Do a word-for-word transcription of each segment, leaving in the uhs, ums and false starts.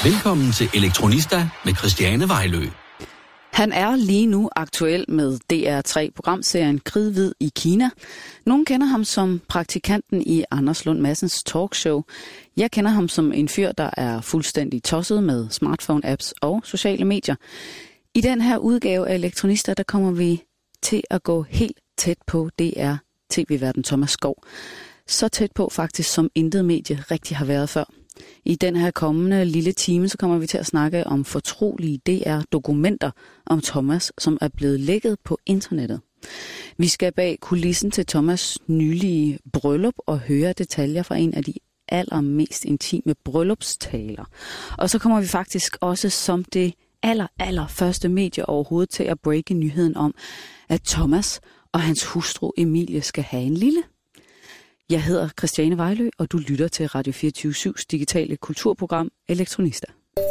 Velkommen til Elektronista med Christiane Vejlø. Han er lige nu aktuel med D R tre-programserien Kridhvid i Kina. Nogle kender ham som praktikanten i Anders Lund Madsens talkshow. Jeg kender ham som en fyr, der er fuldstændig tosset med smartphone-apps og sociale medier. I den her udgave af Elektronista, der kommer vi til at gå helt tæt på D R tv-værten Thomas Skov. Så tæt på faktisk, som intet medie rigtig har været før. I den her kommende lille time, så kommer vi til at snakke om fortrolige D R-dokumenter om Thomas, som er blevet lækket på internettet. Vi skal bag kulissen til Thomas' nylige bryllup og høre detaljer fra en af de allermest intime bryllupstaler. Og så kommer vi faktisk også som det aller, aller første medie overhovedet til at breake nyheden om, at Thomas og hans hustru Emilie skal have en lille. Jeg hedder Christiane Vejlø, og du lytter til Radio fireogtyve syvs digitale kulturprogram Elektronista.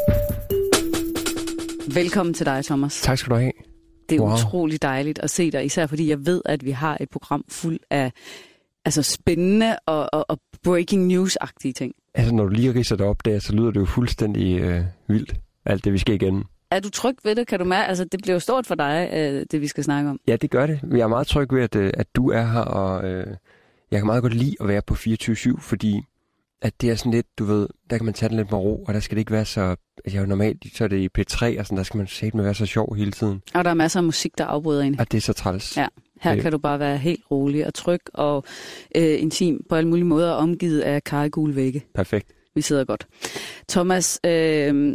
Velkommen til dig, Thomas. Tak skal du have. Det er wow. utrolig dejligt at se dig, især fordi jeg ved, at vi har et program fuld af altså spændende og, og, og breaking news-agtige ting. Altså, når du lige ridser det op der, så lyder det jo fuldstændig øh, vildt, alt det, vi skal igennem. Er du tryg ved det? Kan du mærke? Altså, det bliver jo stort for dig, øh, det vi skal snakke om. Ja, det gør det. Jeg er meget tryg ved, at, øh, at du er her, og øh, jeg kan meget godt lide at være på fireogtyve syv, fordi at det er sådan lidt, du ved, der kan man tage den lidt med ro, og der skal det ikke være så, at jeg er jo normalt, så er det i P tre, og sådan, der skal man sætte med være så sjov hele tiden. Og der er masser af musik, der afbryder en. Og det er så træls. Ja, her øh. kan du bare være helt rolig og tryg og øh, intim på alle mulige måder, omgivet af karregule vægge. Perfekt. Vi sidder godt. Thomas, øh,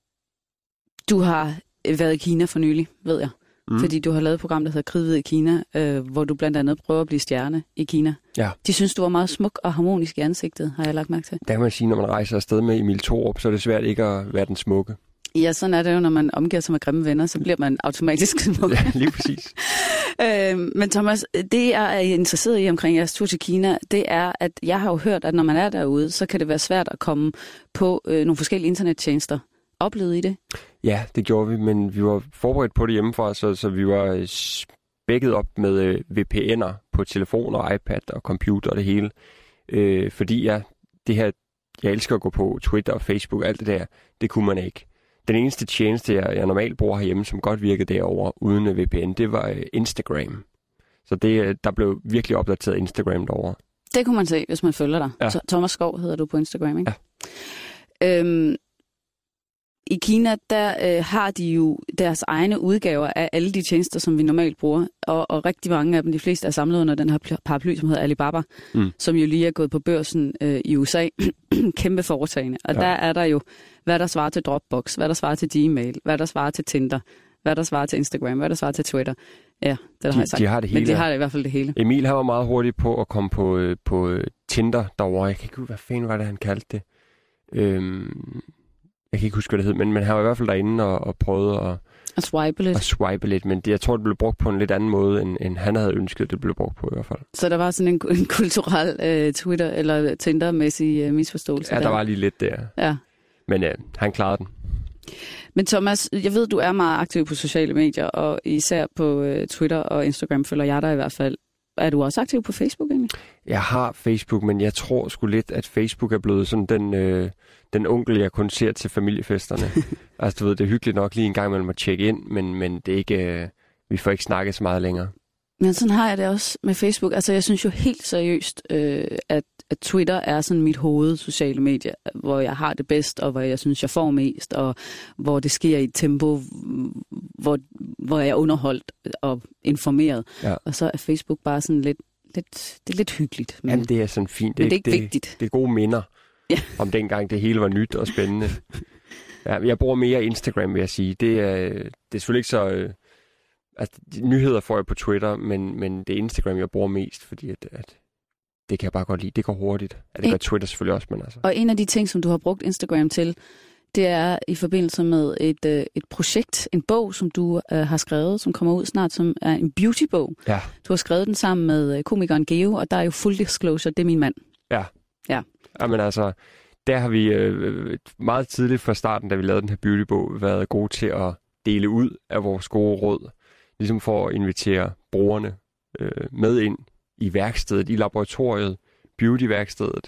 du har været i Kina for nylig, ved jeg. Mm. Fordi du har lavet et program, der hedder Kridhvid i Kina, øh, hvor du blandt andet prøver at blive stjerne i Kina. Ja. De synes, du var meget smuk og harmonisk i ansigtet, har jeg lagt mærke til. Der kan man sige, når man rejser afsted med Emil Thorup, så er det svært ikke at være den smukke. Ja, sådan er det jo, når man omgiver sig med grimme venner, så bliver man automatisk smuk. Ja, lige præcis. øh, men Thomas, det jeg er interesseret i omkring jeres tur til Kina, det er, at jeg har jo hørt, at når man er derude, så kan det være svært at komme på øh, nogle forskellige internettjenester. Oplevede I det? Ja, det gjorde vi, men vi var forberedt på det hjemmefra, så, så vi var spækket op med øh, V P N'er på telefon og iPad og computer og det hele. Øh, fordi jeg, det her, jeg elsker at gå på Twitter og Facebook og alt det der, det kunne man ikke. Den eneste tjeneste, jeg, jeg normalt bruger herhjemme, som godt virkede derovre uden V P N, det var øh, Instagram. Så det, der blev virkelig opdateret Instagram derovre. Det kunne man se, hvis man følger dig. Ja. Thomas Skov hedder du på Instagram, ikke? Ja. Øhm, I Kina, der øh, har de jo deres egne udgaver af alle de tjenester, som vi normalt bruger. Og, og rigtig mange af dem, de fleste er samlet under den her paraply, som hedder Alibaba, mm. som jo lige er gået på børsen øh, i U S A. Kæmpe foretagende. Og ja. Der er der jo, hvad der svarer til Dropbox, hvad der svarer til Gmail, hvad der svarer til Tinder, hvad der svarer til Instagram, hvad der svarer til Twitter. Ja, det har jeg sagt. De har det hele. Men de har det i hvert fald det hele. Emil har var meget hurtig på at komme på, på Tinder derovre. Jeg kan ikke huske, hvad fanden var det, han kaldte det. Øhm... Jeg kan ikke huske, hvad det hed, men man har i hvert fald derinde og, og prøvet at, at, swipe lidt. at swipe lidt. Men det, jeg tror, det blev brugt på en lidt anden måde, end, end han havde ønsket, det blev brugt på i hvert fald. Så der var sådan en, en kulturel uh, Twitter- eller Tinder-mæssig uh, misforståelse? Ja, der. der var lige lidt der. Ja. Men uh, han klarede den. Men Thomas, jeg ved, du er meget aktiv på sociale medier, og især på uh, Twitter og Instagram følger jeg dig i hvert fald. Er du også aktiv på Facebook egentlig? Jeg har Facebook, men jeg tror sgu lidt, at Facebook er blevet sådan den, øh, den onkel, jeg kun ser til familiefesterne. Altså, du ved, det er hyggeligt nok lige en gang, man må tjekke ind, men, men det er ikke, øh, vi får ikke snakket så meget længere. Men sådan har jeg det også med Facebook. Altså, jeg synes jo helt seriøst, øh, at, at Twitter er sådan mit hoved sociale medier, hvor jeg har det bedst, og hvor jeg synes, jeg får mest, og hvor det sker i et tempo, hvor, hvor jeg er underholdt og informeret. Ja. Og så er Facebook bare sådan lidt, lidt, det er lidt hyggeligt. Men, Jamen, det er sådan fint. Det, men det er ikke det, vigtigt. Det er gode minder ja. om dengang, det hele var nyt og spændende. Ja, jeg bruger mere Instagram, vil jeg sige. Det er, det er selvfølgelig ikke så... Øh, Altså, nyheder får jeg på Twitter, men, men det er Instagram, jeg bruger mest, fordi at, at det kan jeg bare godt lide. Det går hurtigt. Ja, det en, gør Twitter selvfølgelig også, men altså... Og en af de ting, som du har brugt Instagram til, det er i forbindelse med et, et projekt, en bog, som du uh, har skrevet, som kommer ud snart, som er en beautybog. Ja. Du har skrevet den sammen med komikeren Geo, og der er jo full disclosure, det er min mand. Ja. Ja. Jamen altså, der har vi øh, meget tidligt fra starten, da vi lavede den her beautybog, været gode til at dele ud af vores gode råd. Ligesom for at invitere brugerne øh, med ind i værkstedet, i laboratoriet, beautyværkstedet,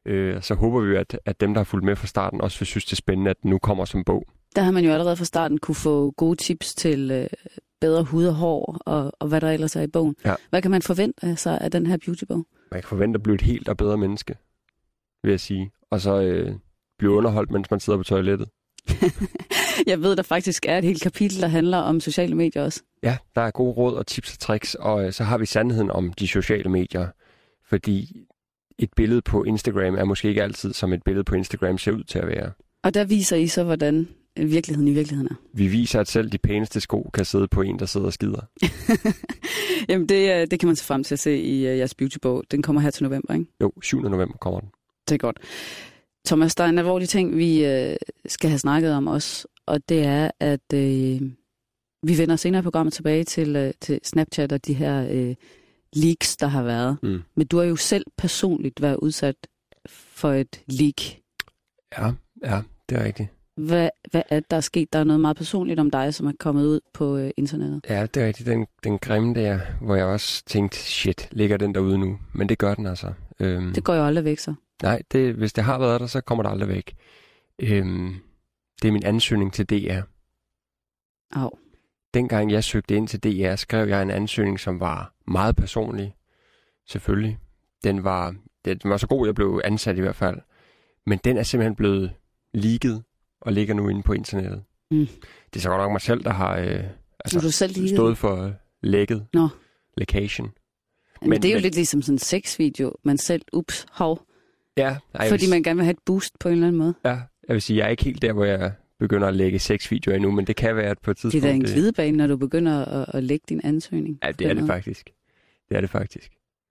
Øh, så håber vi, at, at dem, der har fulgt med fra starten, også vil synes, det er spændende, at den nu kommer som bog. Der har man jo allerede fra starten kunne få gode tips til øh, bedre hud og hår, og, og hvad der ellers er i bogen. Ja. Hvad kan man forvente sig af den her beautybog? Man kan forvente at blive et helt og bedre menneske, vil jeg sige. Og så øh, blive underholdt, mens man sidder på toilettet. Jeg ved, der faktisk er et helt kapitel, der handler om sociale medier også. Ja, der er gode råd og tips og tricks, og øh, så har vi sandheden om de sociale medier. Fordi et billede på Instagram er måske ikke altid, som et billede på Instagram ser ud til at være. Og der viser I så, hvordan virkeligheden i virkeligheden er. Vi viser, at selv de pæneste sko kan sidde på en, der sidder og skider. Jamen, det, det kan man se frem til at se i uh, jeres beautybog. Den kommer her til november, ikke? Jo, syvende november kommer den. Det er godt. Thomas, der er en alvorlig ting, vi uh, skal have snakket om også, og det er, at uh, vi vender senere i programmet tilbage til, uh, til Snapchat og de her uh, leaks, der har været. Mm. Men du har jo selv personligt været udsat for et leak. Ja, ja, det er rigtigt. Hvad, hvad er der er sket? Der er noget meget personligt om dig, som er kommet ud på øh, internettet. Ja, det er rigtigt. Den, den grimme der, hvor jeg også tænkte, shit, ligger den derude nu? Men det gør den altså. Øhm, det går jo aldrig væk, så. Nej, det, hvis det har været der, så kommer det aldrig væk. Øhm, det er min ansøgning til D R. Au. Dengang jeg søgte ind til D R, skrev jeg en ansøgning, som var meget personlig. Selvfølgelig. Den var, den var så god, jeg blev ansat i hvert fald. Men den er simpelthen blevet leaget og ligger nu inde på internettet. Mm. Det er så godt nok mig selv, der har øh, altså, du selv stået for øh, lækket. Nå. Lækagen. Men, men det er jo men, lidt ligesom sådan en sexvideo, man selv, ups, hov. Ja. Nej, fordi vil, man gerne vil have et boost på en eller anden måde. Ja, jeg vil sige, jeg er ikke helt der, hvor jeg begynder at lægge sexvideoer endnu, men det kan være, at på et tidspunkt... Det er da en glidebane, når du begynder at, at lægge din ansøgning. Ja, det er det faktisk. Det er det faktisk.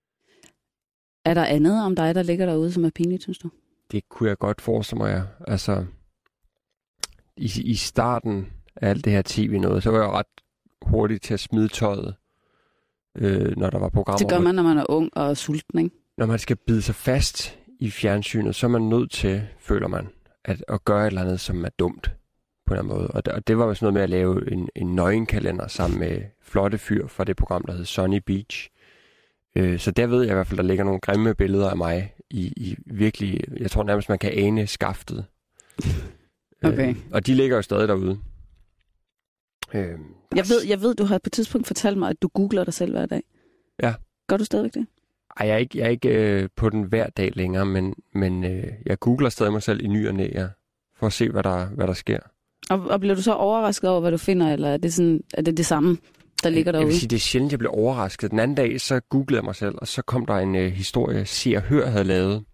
Er der andet om dig, der ligger derude, som er pinligt, synes du? Det kunne jeg godt forestille mig, ja. Altså, i, i starten af alt det her tv noget, så var jeg ret hurtig til at smide tøjet, øh, når der var programmer. Det gør man, når man er ung og sulten, ikke? Når man skal bide sig fast i fjernsynet, så er man nødt til, føler man, at, at gøre et eller andet, som er dumt på en eller anden måde. Og det, og det var jo sådan noget med at lave en, en nøgenkalender sammen med flotte fyr fra det program, der hed Sunny Beach. Øh, så der ved jeg i hvert fald, der ligger nogle grimme billeder af mig i, i virkelig, jeg tror nærmest, man kan ane skaftet. Okay. Øh, og de ligger jo stadig derude. Øh, jeg, ved, jeg ved, du har på et tidspunkt fortalt mig, at du googler dig selv hver dag. Ja. Gør du stadigvæk det? Ej, jeg er ikke, jeg er ikke øh, på den hver dag længere, men, men øh, jeg googler stadig mig selv i ny og næ, ja, for at se, hvad der, hvad der sker. Og, og bliver du så overrasket over, hvad du finder, eller er det, sådan, er det det samme, der ligger derude? Jeg vil sige, det er sjældent, jeg bliver overrasket. Den anden dag, så googlede jeg mig selv, og så kom der en øh, historie, Se og Hør havde lavet.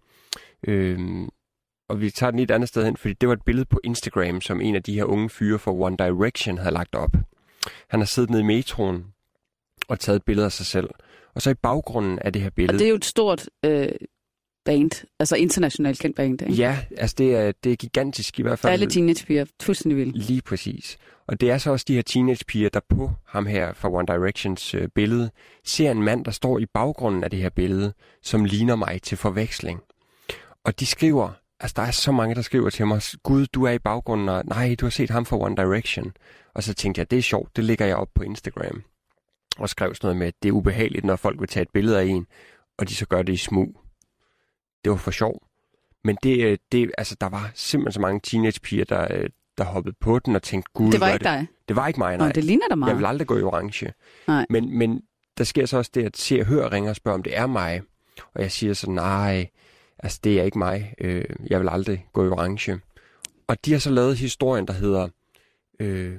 Øhm, og vi tager den et andet sted hen, fordi det var et billede på Instagram, som en af de her unge fyre fra One Direction havde lagt op. Han har siddet nede i metroen og taget et billede af sig selv. Og så i baggrunden af det her billede... Og det er jo et stort øh, band, altså internationalt kendt band, ikke? Ja, altså det er, det er gigantisk i hvert fald. Alle teenagepiger, fuldstændig vildt. Lige præcis. Og det er så også de her teenagepiger, der på ham her fra One Directions øh, billede, ser en mand, der står i baggrunden af det her billede, som ligner mig til forveksling. Og de skriver, altså der er så mange, der skriver til mig, Gud, du er i baggrunden, og nej, du har set ham fra One Direction. Og så tænkte jeg, det er sjovt, det lægger jeg op på Instagram. Og skrev sådan noget med, at det er ubehageligt, når folk vil tage et billede af en, og de så gør det i smug. Det var for sjov. Men det, det, altså, der var simpelthen så mange teenagepiger, der, der hoppede på den og tænkte, Gud, det var ikke det? dig? Det var ikke mig, nej. Nå, det ligner dig meget. Jeg vil aldrig gå i orange. Nej. Men, men der sker så også det, at Se og Hør ringer og spørger, om det er mig. Og jeg siger så, nej, altså det er ikke mig. Øh, jeg vil aldrig gå i orange. Og de har så lavet historien, der hedder, øh,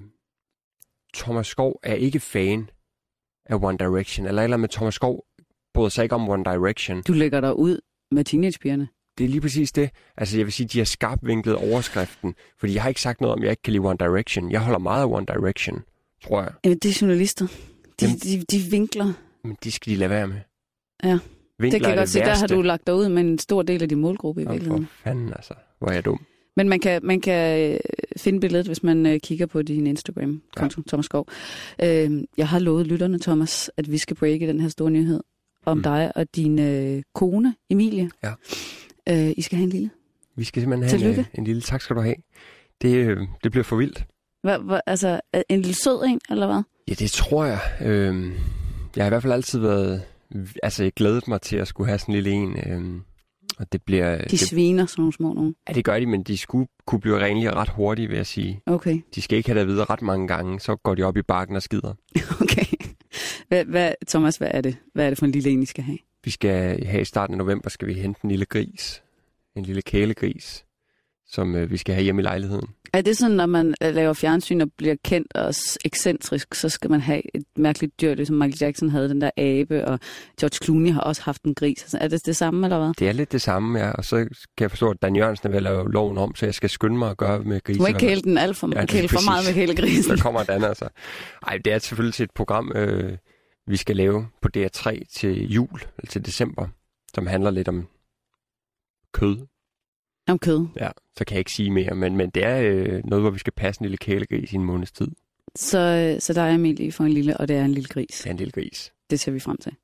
Thomas Skov er ikke fan af One Direction, eller eller med Thomas Skov bryder sig ikke om One Direction. Du lægger dig ud med teenagepigerne. Det er lige præcis det. Altså jeg vil sige, de har skarpvinklet overskriften, fordi jeg har ikke sagt noget om, jeg ikke kan lide One Direction. Jeg holder meget af One Direction, tror jeg. Jamen det er journalister. De, Jamen, de, de vinkler. Men de skal de lade være med. Ja, vinkler det kan jeg godt se. Der har du lagt dig ud med en stor del af din målgruppe i Jamen, virkeligheden. For fanden altså, hvor er jeg dum. Men man kan, man kan finde billedet, hvis man kigger på din Instagram-konto, ja. Thomas Skov. Øh, jeg har lovet lytterne, Thomas, at vi skal breake den her store nyhed om mm. dig og din øh, kone, Emilie. Ja. Øh, I skal have en lille. Vi skal simpelthen have en, en lille. Tak skal du have. Det, øh, det bliver for vildt. Hva, hva, altså, en lille sød en, eller hvad? Ja, det tror jeg. Øh, jeg har i hvert fald altid været... Altså, jeg glædet mig til at skulle have sådan en lille en... Øh, Og det bliver... De det, sviner sådan nogle små nogen. Ja, det gør de, men de skulle kunne blive renlige ret hurtigt, vil jeg sige. Okay. De skal ikke have det videre ret mange gange, så går de op i bakken og skider. Okay. Hvad, hvad, Thomas, hvad er det? Hvad er det for en lille en, I skal have? Vi skal have i starten af november, skal vi hente en lille gris. En lille kælegris, som øh, vi skal have hjemme i lejligheden. Er det sådan, når man laver fjernsyn og bliver kendt og ekscentrisk, så skal man have et mærkeligt dyr, ligesom Michael Jackson havde den der abe, og George Clooney har også haft en gris. Altså, er det det samme, eller hvad? Det er lidt det samme, ja. Og så kan jeg forstå, at Dan Jørgensen er ved at lave loven om, så jeg skal skynde mig at gøre med grisen. Du må ikke kæle den alt for, ja, kæle for meget med kælegrisen. Så kommer Dan altså. Ej, det er selvfølgelig til et program, øh, vi skal lave på D R tre til jul, eller til december, som handler lidt om kød. Om kød. Ja, så kan jeg ikke sige mere, men, men det er øh, noget, hvor vi skal passe en lille kælegris i en måneds tid. Så, så der er Emilie for en lille, og det er en lille gris. Det er en lille gris. Det ser vi frem til.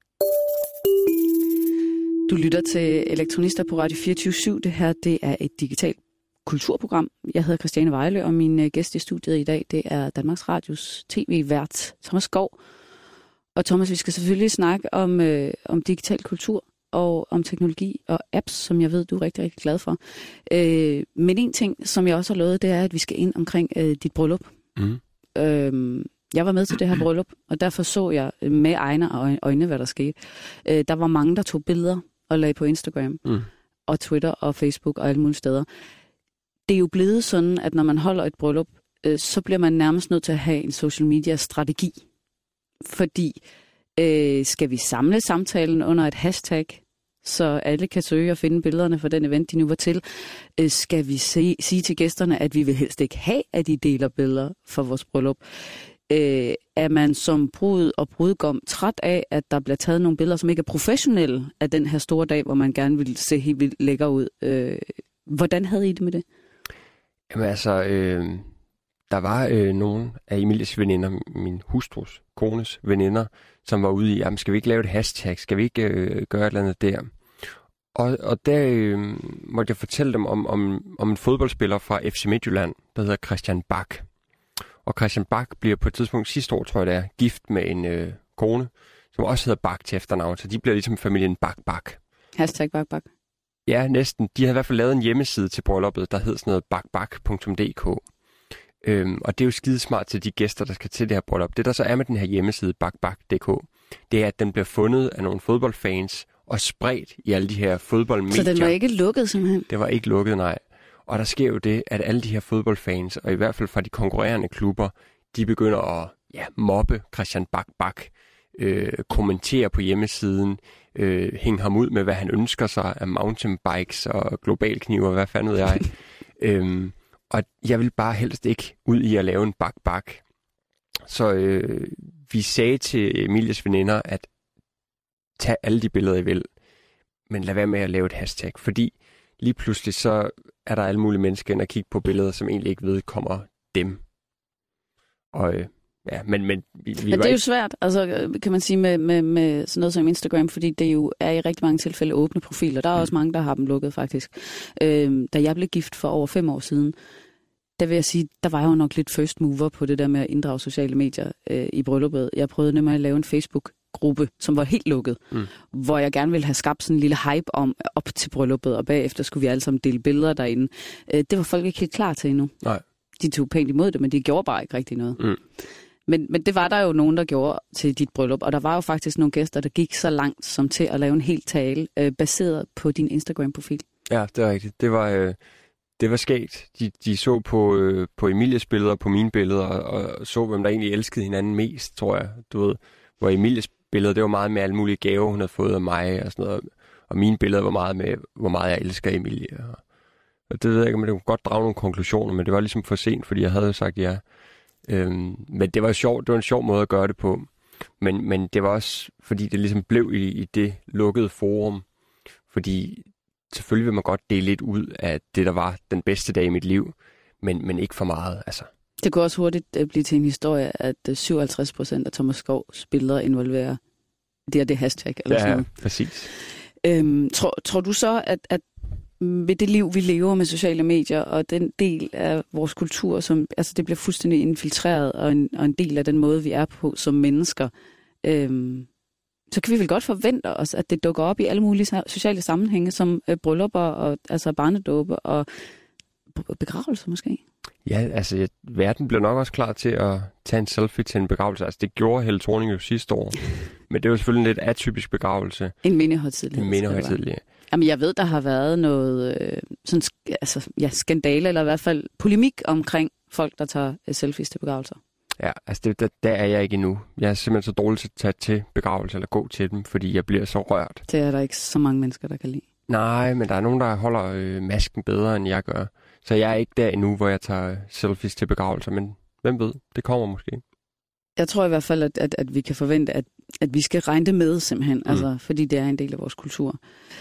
Du lytter til Elektronister på Radio fireogtyve syv. Det her, det er et digitalt kulturprogram. Jeg hedder Christiane Vejlø, og min gæst i studiet i dag, det er Danmarks Radios tv-vært Thomas Skov. Og Thomas, vi skal selvfølgelig snakke om, øh, om digital kultur og om teknologi og apps, som jeg ved, du er rigtig, rigtig glad for. Øh, men en ting, som jeg også har lovet, det er, at vi skal ind omkring øh, dit bryllup. Mm. Øh, jeg var med til det her bryllup, og derfor så jeg med egne øjne, hvad der skete. Øh, der var mange, der tog billeder og lagde på Instagram mm. og Twitter og Facebook og alle mulige steder. Det er jo blevet sådan, at når man holder et bryllup, øh, så bliver man nærmest nødt til at have en social media strategi. Fordi øh, skal vi samle samtalen under et hashtag, så alle kan søge og finde billederne fra den event, de nu var til? Øh, skal vi se, sige til gæsterne, at vi vil helst ikke have, at de deler billeder for vores bryllup? Øh, er man som brud og brudgom træt af, at der bliver taget nogle billeder, som ikke er professionelle af den her store dag, hvor man gerne vil se helt vildt lækker ud? Øh, hvordan havde I det med det? Jamen altså, øh, der var øh, nogle af Emilies veninder, min hustrus, kones veninder, som var ude i, jamen skal vi ikke lave et hashtag, skal vi ikke øh, gøre et eller andet der? Og, og der øh, måtte jeg fortælle dem om, om, om en fodboldspiller fra F C Midtjylland, der hedder Christian Bak. Og Christian Bak bliver på et tidspunkt sidste år, tror jeg det er, gift med en øh, kone, som også hedder Bak til efternavn, så de bliver ligesom familien Bak-Bak. Hashtag Bak-Bak. Ja, næsten. De havde i hvert fald lavet en hjemmeside til brylluppet, der hed sådan noget bakbak punktum d k. Øhm, og det er jo skidesmart til de gæster, der skal til det her bryllup. Det, der så er med den her hjemmeside, bakbak punktum d k, det er, at den bliver fundet af nogle fodboldfans og spredt i alle de her fodboldmedier. Så den var ikke lukket simpelthen? Det var ikke lukket, nej. Og der sker jo det, at alle de her fodboldfans, og i hvert fald fra de konkurrerende klubber, de begynder at ja, mobbe Christian Bak-Bak, øh, kommentere på hjemmesiden, øh, hænge ham ud med, hvad han ønsker sig af mountainbikes og globalkniver, hvad fanden ved jeg. øhm, og jeg vil bare helst ikke ud i at lave en Bak-Bak. Så øh, vi sagde til Emilies veninder, at tag alle de billeder, I vil, men lad være med at lave et hashtag, fordi lige pludselig så er der alle mulige mennesker ind og kigge på billeder, som egentlig ikke vedkommer dem. Og øh, ja, men, men vi, vi ja, det er ikke... jo svært, altså kan man sige med, med, med sådan noget som Instagram, fordi det jo er i rigtig mange tilfælde åbne profiler. Der er mm. også mange, der har dem lukket faktisk. Øh, da jeg blev gift for over fem år siden, der vil jeg sige, der var jo nok lidt first mover på det der med at inddrage sociale medier øh, i brylluppet. Jeg prøvede nemlig at lave en Facebook gruppe, som var helt lukket, mm. hvor jeg gerne ville have skabt sådan en lille hype om op til brylluppet, og bagefter skulle vi alle sammen dele billeder derinde. Øh, det var folk ikke helt klar til endnu. Nej. De tog pænt imod det, men de gjorde bare ikke rigtig noget. Mm. Men, men det var der jo nogen, der gjorde til dit bryllup, og der var jo faktisk nogle gæster, der gik så langt som til at lave en hel tale, øh, baseret på din Instagram-profil. Ja, det er rigtigt. Det var, øh, det var skægt. De, de så på, øh, på Emilies billeder og på mine billeder, og, og så, hvem der egentlig elskede hinanden mest, tror jeg. Du ved, hvor Emilies billeder, det var meget med alle mulige gaver, hun havde fået af mig og sådan noget. Og mine billeder var meget med, hvor meget jeg elsker Emilie. Og, og det ved jeg ikke, men det kunne godt drage nogle konklusioner, men det var ligesom for sent, fordi jeg havde sagt ja. Øhm, men det var sjovt, det var en sjov måde at gøre det på. Men, men det var også, fordi det ligesom blev i, i det lukkede forum. Fordi selvfølgelig vil man godt dele lidt ud af det, der var den bedste dag i mit liv, men, men ikke for meget, altså. Det kunne også hurtigt uh, blive til en historie, at uh, syvoghalvtreds procent af Thomas Skovs billeder involverer det og det hashtag. Eller ja, sådan noget. Præcis. Øhm, tror, tror du så, at, at med det liv, vi lever med sociale medier, og den del af vores kultur, som altså det bliver fuldstændig infiltreret, og en, og en del af den måde, vi er på som mennesker, øhm, så kan vi vel godt forvente os, at det dukker op i alle mulige sociale sammenhænge, som øh, bryllupper og altså barnedåbe og begravelser måske. Ja, altså jeg, verden bliver nok også klar til at tage en selfie til en begravelse. Altså det gjorde Helle Thorning jo sidste år. Men det var selvfølgelig en lidt atypisk begravelse. En mindehøjtidelighed. En mindehøjtidelighed. Jamen jeg ved, der har været noget øh, sådan, altså, ja, skandale, eller i hvert fald polemik omkring folk, der tager øh, selfies til begravelser. Ja, altså det, der, der er jeg ikke endnu. Jeg er simpelthen så dårlig til at tage til begravelser eller gå til dem, fordi jeg bliver så rørt. Det er der ikke så mange mennesker, der kan lide. Nej, men der er nogen, der holder øh, masken bedre, end jeg gør. Så jeg er ikke der endnu, hvor jeg tager selfies til begravelser, men hvem ved, det kommer måske. Jeg tror i hvert fald, at, at, at vi kan forvente, at, at vi skal regne det med simpelthen, mm. altså, fordi det er en del af vores kultur.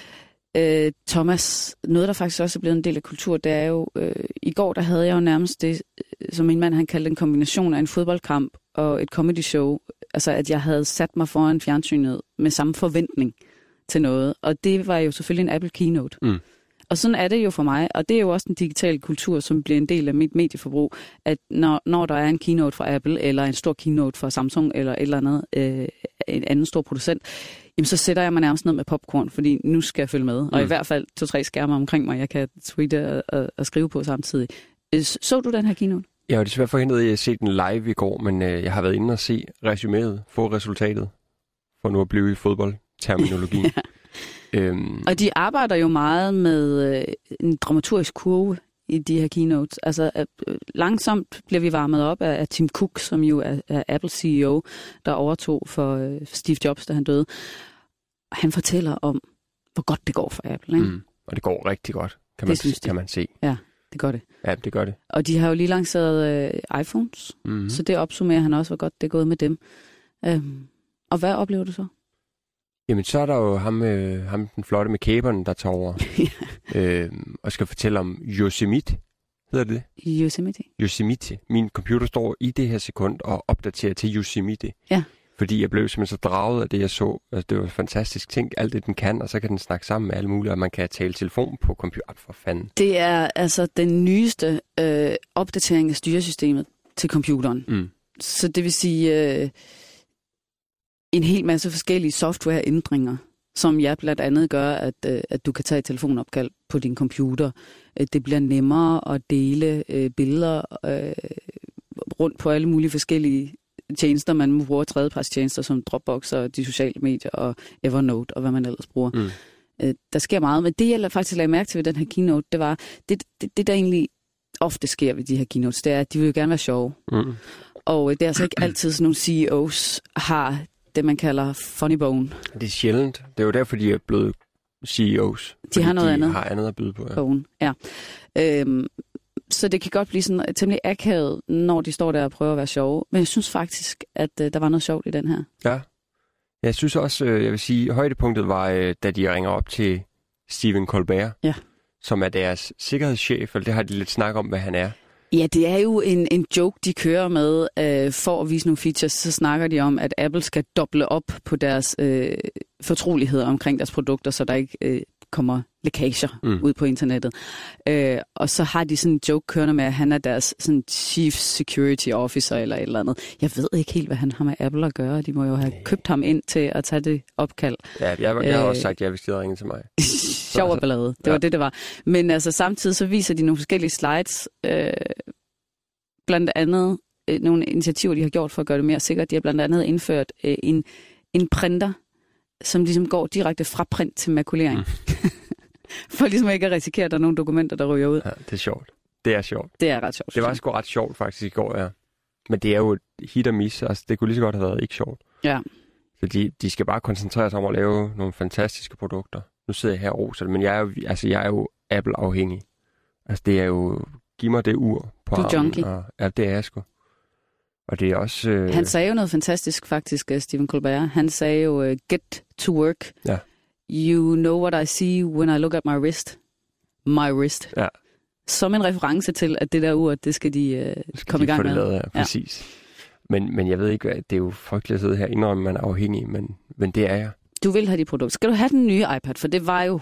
Øh, Thomas, noget der faktisk også er blevet en del af kultur, det er jo, øh, i går der havde jeg jo nærmest det, som min mand han kaldte en kombination af en fodboldkamp og et comedy show. Altså at jeg havde sat mig foran fjernsynet med samme forventning til noget, og det var jo selvfølgelig en Apple Keynote. Mm. Og sådan er det jo for mig, og det er jo også den digitale kultur, som bliver en del af mit medieforbrug, at når, når der er en keynote fra Apple, eller en stor keynote fra Samsung, eller et eller andet, øh, en anden stor producent, jamen så sætter jeg mig nærmest ned med popcorn, fordi nu skal jeg følge med. Mm. Og i hvert fald to-tre skærme omkring mig, jeg kan tweete og, og, og skrive på samtidig. Så du den her keynote? Jeg var desværre forhindret i at se den live i går, men øh, jeg har været inde og se resuméet, få resultatet, for nu at blive i fodboldterminologien. ja. Øhm. Og de arbejder jo meget med øh, en dramaturgisk kurve i de her keynotes. Altså øh, langsomt bliver vi varmet op af, af Tim Cook, som jo er, er Apples C E O, der overtog for øh, Steve Jobs, da han døde. Han fortæller om, hvor godt det går for Apple. Ikke? Mm. Og det går rigtig godt, kan man, det kan man se. Ja, det gør det. Ja, det gør det. Og de har jo lige lanceret øh, iPhones, mm-hmm. så det opsummerer han også, hvor godt det er gået med dem. Øhm, og hvad oplever du så? Jamen, så er der jo ham, øh, ham den flotte med kæberne, der tager over øh, og skal fortælle om Yosemite. Hedder det Yosemite? Yosemite. Min computer står i det her sekund og opdaterer til Yosemite. Ja. Fordi jeg blev simpelthen så draget af det, jeg så. Altså, det var fantastisk ting, alt det den kan, og så kan den snakke sammen med alle mulige, og man kan tale telefon på computer. For fanden. Det er altså den nyeste øh, opdatering af styresystemet til computeren. Mm. Så det vil sige... Øh, en hel masse forskellige softwareændringer, som jeg blandt andet gør, at, at du kan tage et telefonopkald på din computer. Det bliver nemmere at dele øh, billeder øh, rundt på alle mulige forskellige tjenester. Man bruger tredjepartstjenester som Dropbox og de sociale medier og Evernote og hvad man ellers bruger. Mm. Øh, der sker meget, men det jeg faktisk lagde mærke til ved den her keynote, det var, det, det, det der egentlig ofte sker ved de her keynotes, det er, at de vil jo gerne være sjove. Mm. Og det er altså ikke altid sådan nogle C E O's har det, man kalder funny bone. Det er sjældent. Det er jo derfor, de er blevet C E O's. De har noget de andet. har andet at byde på. Ja. Bone, ja. Øhm, så det kan godt blive sådan temmelig akavet, når de står der og prøver at være sjove. Men jeg synes faktisk, at øh, der var noget sjovt i den her. Ja. Jeg synes også, øh, jeg vil sige, højdepunktet var, øh, da de ringer op til Stephen Colbert, ja. som er deres sikkerhedschef, eller det har de lidt snak om, hvad han er. Ja, det er jo en, en joke, de kører med øh, for at vise nogle features. Så snakker de om, at Apple skal doble op på deres øh, fortroligheder omkring deres produkter, så der ikke øh, kommer lækager mm. ud på internettet. Øh, og så har de sådan en joke kørende med, at han er deres sådan, chief security officer eller et eller andet. Jeg ved ikke helt, hvad han har med Apple at gøre. De må jo have købt ham ind til at tage det opkald. Ja, jeg, jeg, jeg har også sagt, at jeg vil skide ringe til mig. Sjov og ballade. Det var ja. det, det var. Men altså samtidig så viser de nogle forskellige slides. Øh, blandt andet øh, nogle initiativer, de har gjort for at gøre det mere sikkert. De har blandt andet indført øh, en, en printer, som ligesom går direkte fra print til makulering. Mm. For ligesom ikke at risikere, at der er nogle dokumenter, der ryger ud. Ja, det er sjovt. Det er sjovt. Det er ret sjovt. Det var sgu ret sjovt faktisk i går, ja. Men det er jo et hit og miss. Altså, det kunne lige så godt have været ikke sjovt. Ja. Så de, de skal bare koncentrere sig om at lave nogle fantastiske produkter. Nu sidder jeg her og roser det, men jeg er jo, altså, jeg er jo Apple-afhængig. Altså, det er jo... Giv mig det ur på armen. Du er junkie. Og, ja, det er jeg sgu. Og det er også... Øh... Han sagde jo noget fantastisk, faktisk, Stephen Colbert. Han sagde jo, uh, get to work. Ja. You know what I see when I look at my wrist. My wrist. Ja. Som en reference til, at det der ur, det skal de uh, skal komme de i gang med. Lavet, ja, præcis. Ja. Men, men jeg ved ikke, det er jo frygteligt at sidde her, indrømme, man er afhængig, men, men det er jeg. Du vil have de produkter. Skal du have den nye iPad? For det var jo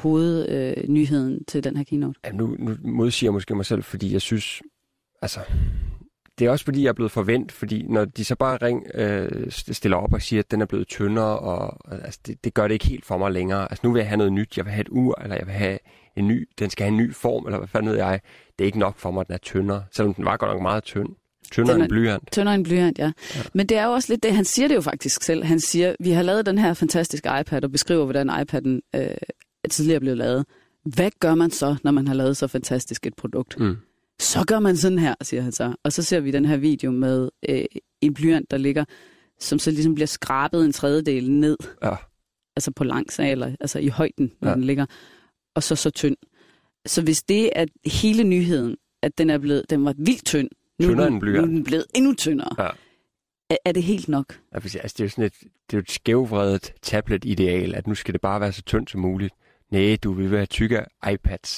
hovednyheden øh, til den her keynote. Ja, nu, nu modsiger jeg måske mig selv, fordi jeg synes, altså, det er også fordi, jeg er blevet forvent, fordi når de så bare ring, øh, stiller op og siger, at den er blevet tyndere, og altså, det, det gør det ikke helt for mig længere. Altså nu vil jeg have noget nyt, jeg vil have et ur, eller jeg vil have en ny, den skal have en ny form, eller hvad fanden ved jeg. Det er ikke nok for mig, at den er tyndere, selvom den var godt nok meget tynd. Tyndere end blyant. Tyndere end blyant, ja. ja. Men det er jo også lidt det, han siger det jo faktisk selv. Han siger, vi har lavet den her fantastiske iPad, og beskriver, hvordan iPad'en øh, tidligere blev lavet. Hvad gør man så, når man har lavet så fantastisk et produkt? Mm. Så gør man sådan her, siger han så. Og så ser vi den her video med øh, en blyant, der ligger, som så ligesom bliver skrabet en tredjedel ned. Ja. Altså på langs af, eller altså i højden, når ja. den ligger. Og så så tynd. Så hvis det er hele nyheden, at den er blevet, den var vildt tynd, nu, nu, nu er den blevet endnu tyndere. Ja. Er, er det helt nok? Ja, altså, det er jo sådan et, det er et skævvredet tablet-ideal, at nu skal det bare være så tyndt som muligt. Nej, du vil være tykke iPads.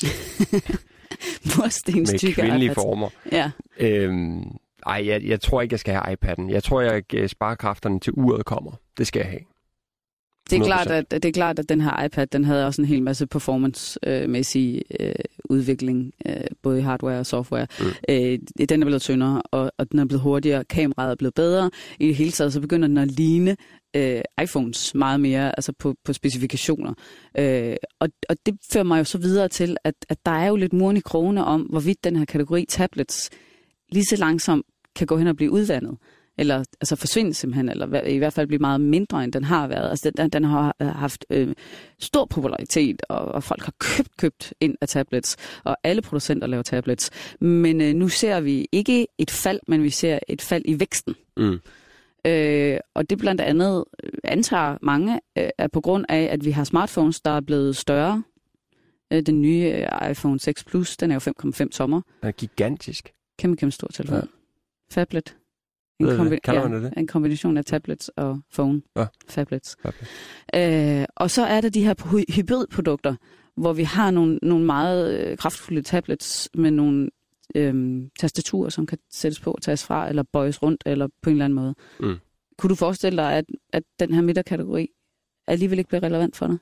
Murstens tykke med kvindelige iPads. former. Ja. Øhm, ej, jeg, jeg tror ikke, jeg skal have iPad'en. Jeg tror, jeg sparer kræfterne til uret kommer. Det skal jeg have. Det er, klart, at, det er klart, at den her iPad, den havde også en hel masse performance-mæssig øh, udvikling, øh, både i hardware og software. Mm. Øh, den er blevet tyndere, og, og den er blevet hurtigere. Kameraet er blevet bedre. I det hele taget, så begynder den at ligne øh, iPhones meget mere, altså på, på specifikationer. Øh, og, og det fører mig jo så videre til, at, at der er jo lidt muren i krogene om, hvorvidt den her kategori tablets lige så langsomt kan gå hen og blive udvandet. Eller altså forsvinde simpelthen, eller i hvert fald blive meget mindre, end den har været. Altså den, den har haft øh, stor popularitet, og, og folk har købt, købt ind af tablets, og alle producenter laver tablets. Men øh, nu ser vi ikke et fald, men vi ser et fald i væksten. Mm. Øh, og det blandt andet antager mange, øh, er på grund af, at vi har smartphones, der er blevet større. Øh, den nye øh, iPhone seks Plus, den er jo fem komma fem tommer. Den er gigantisk. Kæmpe, kæmpe stor telefon. Ja. Fablet. En, kombi- ja, det? en kombination af tablets og phone. Ja. Tablets. Øh, og så er der de her hybridprodukter, hvor vi har nogle, nogle meget øh, kraftfulde tablets med nogle øh, tastaturer, som kan sættes på og tages fra, eller bøjes rundt, eller på en eller anden måde. Mm. Kunne du forestille dig, at, at den her midterkategori alligevel ikke bliver relevant for dig?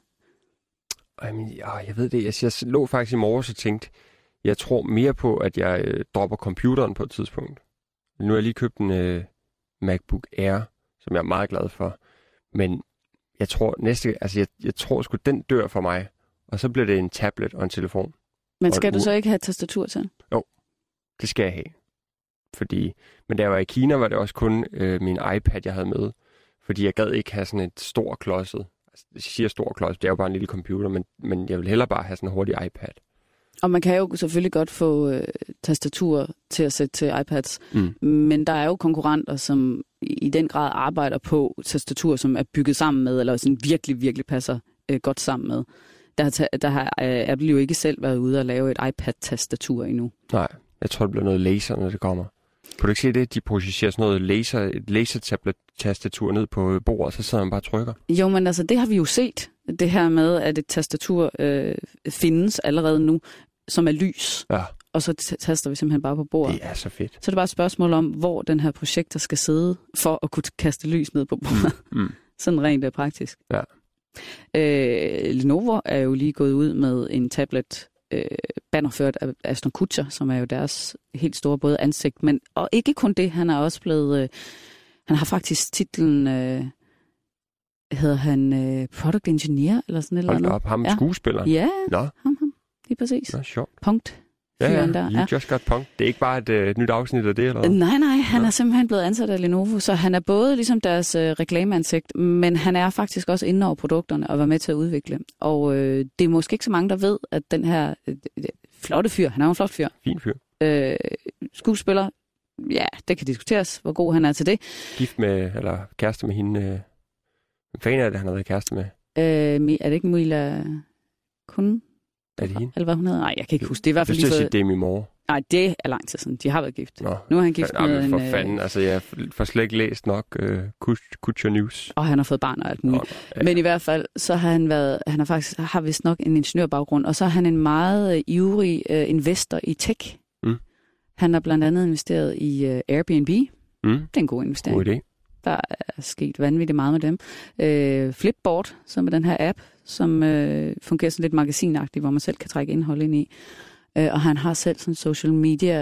I mean, ja, jeg ved det. Jeg, jeg lå faktisk i morges og tænkte, jeg tror mere på, at jeg øh, dropper computeren på et tidspunkt. Nu har jeg lige købt en øh, MacBook Air, som jeg er meget glad for. Men jeg tror næste, altså jeg, jeg tror sgu, den dør for mig. Og så bliver det en tablet og en telefon. Men skal du så ikke have tastatur til? Jo, det skal jeg have. Fordi, men da jeg var i Kina, var det også kun øh, min iPad, jeg havde med. Fordi jeg gad ikke have sådan et stor klodset. Altså, jeg siger stor klodset, det er jo bare en lille computer, men, men jeg vil hellere bare have sådan en hurtig iPad. Og man kan jo selvfølgelig godt få øh, tastaturer til at sætte til iPads, mm. men der er jo konkurrenter, som i den grad arbejder på tastaturer, som er bygget sammen med, eller sådan virkelig, virkelig passer øh, godt sammen med. Der har, der har øh, Apple jo ikke selv været ude og lave et iPad-tastatur endnu. Nej, jeg tror, det bliver noget laser, når det kommer. Kan du ikke se det? De projicerer sådan noget laser, et laser-tablet-tastatur ned på bordet, og så sidder man bare og trykker. Jo, men altså, det har vi jo set. Det her med, at et tastatur øh, findes allerede nu, som er lys. Ja. Og så taster vi simpelthen bare på bordet. Det er så fedt. Så er det bare et spørgsmål om, hvor den her projekter skal sidde, for at kunne kaste lys ned på bordet. Mm. Mm. Sådan rent og praktisk. Ja. Øh, Lenovo er jo lige gået ud med en tablet, øh, bannerført af Ashton Kutcher, som er jo deres helt store både ansigt. Men, og ikke kun det, han er også blevet... Øh, han har faktisk titlen... Øh, hedder han øh, Product Engineer, eller sådan et eller andet? Op, ham ja. skuespilleren? Ja, Nå. ham, ham. Lige præcis. Nå, sjovt. Punkt. Ja, ja, der. You ja. Just got punked. Det er ikke bare et uh, nyt afsnit af det, eller hvad? Nej, nej, han Nå. er simpelthen blevet ansat af Lenovo, så han er både ligesom deres øh, reklameansigt, men han er faktisk også inde over produkterne og var med til at udvikle. Og øh, det er måske ikke så mange, der ved, at den her øh, flotte fyr, han er jo en flot fyr. Fin fyr. Øh, skuespiller, ja, det kan diskuteres, hvor god han er til det. Gift med, eller kæreste med hende, øh, hvad fanden er det, han har været kæreste med? Øh, er det ikke Mila Kun? Er det hende? Eller hvad hun hedder? Nej, jeg kan ikke huske. Det er i hvert fald lige for... Det er Demi Moore. Nej, det er lang tid siden. De har været gift. Nå. Nu er han gift ja, med for en... For fanden, altså jeg får slet ikke læst nok uh, Kutcher News. Og han har fået barn og alt muligt. Nå, ja. Men i hvert fald, så har han været... Han har faktisk har vist nok en ingeniørbaggrund, og så er han en meget uh, ivrig uh, investor i tech. Mm. Han har blandt andet investeret i uh, Airbnb. Mm. Det er en god investering. God idé. Der er sket vanvittigt meget med dem. Øh, Flipboard, som er den her app, som øh, fungerer sådan lidt magasinagtigt, hvor man selv kan trække indhold ind i. Øh, og han har selv sådan en social media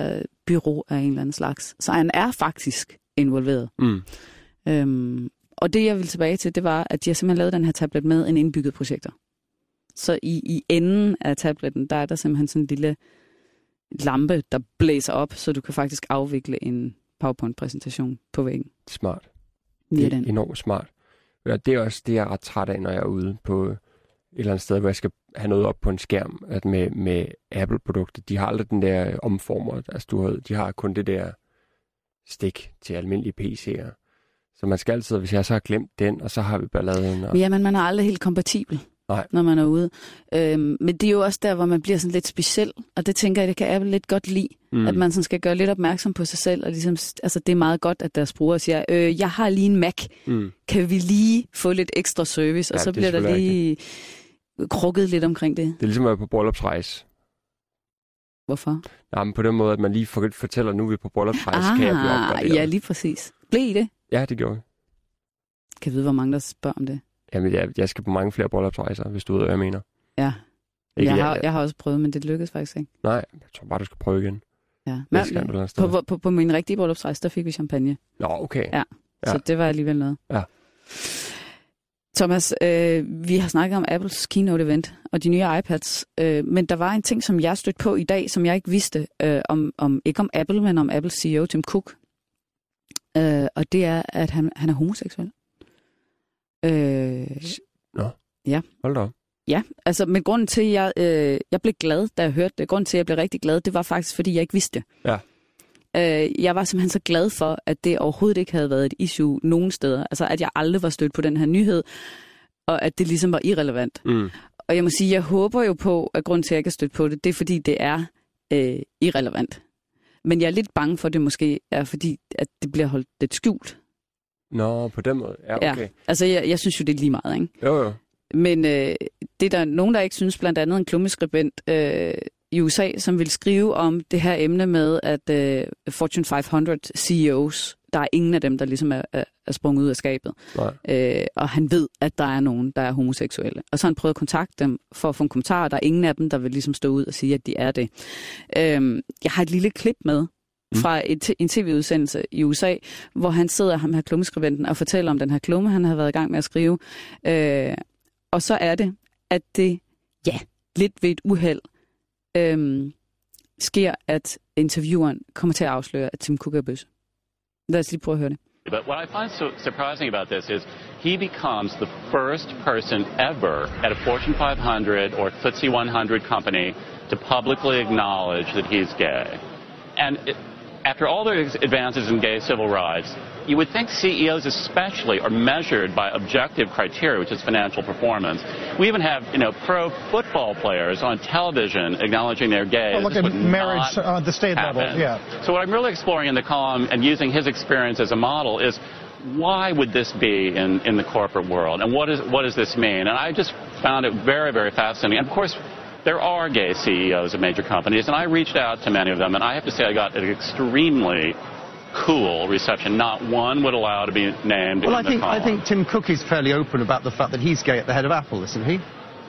bureau af en eller anden slags. Så han er faktisk involveret. Mm. Øhm, og det, jeg ville tilbage til, det var, at de har simpelthen lavet den her tablet med en indbygget projektor. Så i, i enden af tabletten, der er der simpelthen sådan en lille lampe, der blæser op, så du kan faktisk afvikle en PowerPoint-præsentation på væggen. Smart. Via Det er den. enormt smart. Ja, det er også det, jeg er ret træt af, når jeg er ude på et eller andet sted, hvor jeg skal have noget op på en skærm. At med, med Apple-produkter, de har aldrig den der omformer. Altså, du har, de har kun det der stik til almindelige P C'er. Så man skal altid, hvis jeg så har glemt den, og så har vi balladen. Og... Ja, men man er aldrig helt kompatibel, Nej. når man er ude. Øhm, men det er jo også der, hvor man bliver sådan lidt speciel, og det tænker jeg, det kan Apple lidt godt lide, mm. at man sådan skal gøre lidt opmærksom på sig selv, og ligesom, altså det er meget godt, at deres brugere siger, øh, jeg har lige en Mac, mm. kan vi lige få lidt ekstra service, og ja, så bliver der lige rigtigt. krukket lidt omkring det. Det er ligesom at være på bryllupsrejse. Hvorfor? Ja, men på den måde, at man lige fortæller, at nu er vi på bryllupsrejse, ah, kan jeg blive opgraderet. Ja, lige præcis. Blev I det? Ja, det gjorde vi. Kan jeg vide, hvor mange der spørger om det? Jamen, jeg, jeg skal på mange flere bryllupsrejser, hvis du ved, hvad jeg mener. Ja. Ikke, jeg, har, jeg, jeg har også prøvet, men det lykkedes faktisk ikke. Nej, jeg tror bare, du skal prøve igen. Ja. Men, gang, på, på, på, på min rigtige bryllupsrejse, der fik vi champagne. Nå, okay. Ja, så ja. det var alligevel noget. Ja. Thomas, øh, vi har snakket om Apples keynote-event og de nye iPads, øh, men der var en ting, som jeg stødte på i dag, som jeg ikke vidste, øh, om, om ikke om Apple, men om Apples C E O, Tim Cook. Øh, og det er, at han, han er homoseksuel. Øh, Nå, ja. Hold da op. Ja, altså, men grunden til, at jeg, øh, jeg blev glad, da jeg hørte det, grunden til, at jeg blev rigtig glad, det var faktisk, fordi jeg ikke vidste det. Ja. Øh, jeg var simpelthen så glad for, at det overhovedet ikke havde været et issue nogen steder. Altså, at jeg aldrig var stødt på den her nyhed, og at det ligesom var irrelevant. Mm. Og jeg må sige, jeg håber jo på, at grunden til, at jeg ikke er stødt på det, det er, fordi det er øh, irrelevant. Men jeg er lidt bange for, at det måske er, fordi at det bliver holdt lidt skjult. Nå, på den måde. Ja, okay. Ja, altså, jeg, jeg synes jo, det er lige meget, ikke? Jo, jo. Men øh, det er der nogen, der ikke synes, blandt andet en klummeskribent øh, i U S A, som vil skrive om det her emne med, at øh, Fortune fem hundrede C E Os, der er ingen af dem, der ligesom er, er, er sprunget ud af skabet. Øh, og han ved, at der er nogen, der er homoseksuelle. Og så har han prøvet at kontakte dem for at få en kommentar, og der er ingen af dem, der vil ligesom stå ud og sige, at de er det. Øh, jeg har et lille klip med fra et, en tv-udsendelse i U S A, hvor han sidder, ham her klummeskribenten, og fortæller om den her klumme, han har været i gang med at skrive. Øh, Og så er det, at det, ja, lidt ved et uheld, øhm, sker, at intervieweren kommer til at afsløre, at Tim Cook er bøsse. Lad os lige prøve at høre det. But what I find so surprising about this is he becomes the first person ever at a Fortune five hundred or F T S E one hundred company to publicly acknowledge that he's gay. And it, after all the advances in gay civil rights, you would think C E Os especially are measured by objective criteria, which is financial performance. We even have, you know, pro football players on television acknowledging they're gay. Well, look at marriage at uh, the state happen. level, yeah. So what I'm really exploring in the column and using his experience as a model is why would this be in, in the corporate world? And what, is, what does this mean? And I just found it very, very fascinating. And of course, there are gay C E Os of major companies, and I reached out to many of them, and I have to say I got an extremely cool reception. Not one would allow to be named. Well, in I think the I think Tim Cook is fairly open about the fact that he's gay at the head of Apple, isn't he?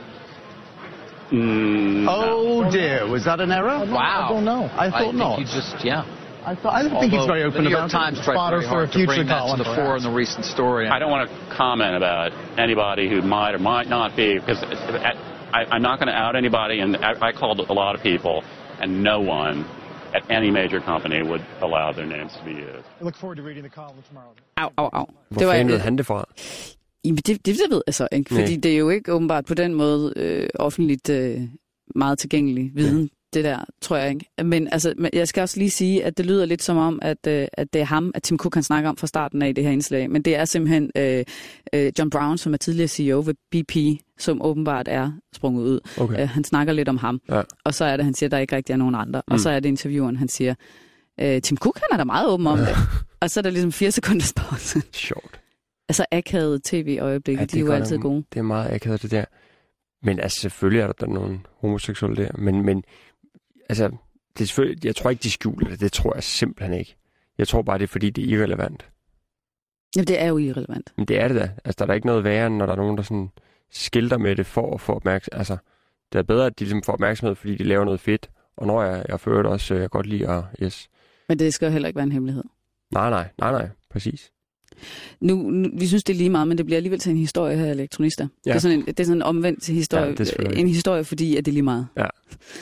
Mm, oh no. dear, was that an error? Wow. I don't know. I thought I not. think he just, yeah. I, th- I think he's very open the New about York Times it. tried Spotter very for hard a future to bring that column, to the fore in the recent story. I don't want to comment about anybody who might or might not be, because I, I'm not going to out anybody, and I, I called a lot of people, and no one at any major company would allow their names to be used. I look forward to reading the column tomorrow. Au, au, au. Hvor fanden ved han det fra? Jamen, det, det, det ved jeg så ikke, fordi det er jo ikke åbenbart på den måde øh, offentligt øh, meget tilgængelig viden, det der, tror jeg ikke. Men altså, jeg skal også lige sige, at det lyder lidt som om, at, øh, at det er ham, at Tim Cook kan snakke om fra starten af i det her indslag, men det er simpelthen øh, øh, John Brown, som er tidligere C E O ved B P, som åbenbart er sprunget ud. Okay. Øh, han snakker lidt om ham, ja. Og så er det, han siger, at der ikke rigtig er nogen andre. Mm. Og så er det intervieweren, han siger, øh, Tim Cook, han er da meget åben om det. Og så er der ligesom fire sekunders pause. Sjovt. Altså akavet tv-øjeblikke, ja, de er jo altid gode. Det er meget akavet, det der. Men altså, selvfølgelig er der, der nogle homoseksuelle der. Men, men altså, det er selvfølgelig, jeg tror ikke, de skjuler det. Det tror jeg simpelthen ikke. Jeg tror bare, det er, fordi det er irrelevant. Jamen, det er jo irrelevant. Men det er det da. Altså, der er der ikke noget værre, når der er nogen, der sådan skilter med det for at få opmærksomhed. Altså, det er bedre, at de ligesom får opmærksomhed, fordi de laver noget fedt. Og når jeg, jeg føler også, jeg godt lide at yes, Men det skal jo heller ikke være en hemmelighed. Nej, nej, nej, nej, præcis. Nu, nu, vi synes, det er lige meget, men det bliver alligevel til en historie her, elektronister. Ja. Det er sådan en, det er sådan en omvendt historie. Ja, det er en historie, fordi at det er lige meget. Ja.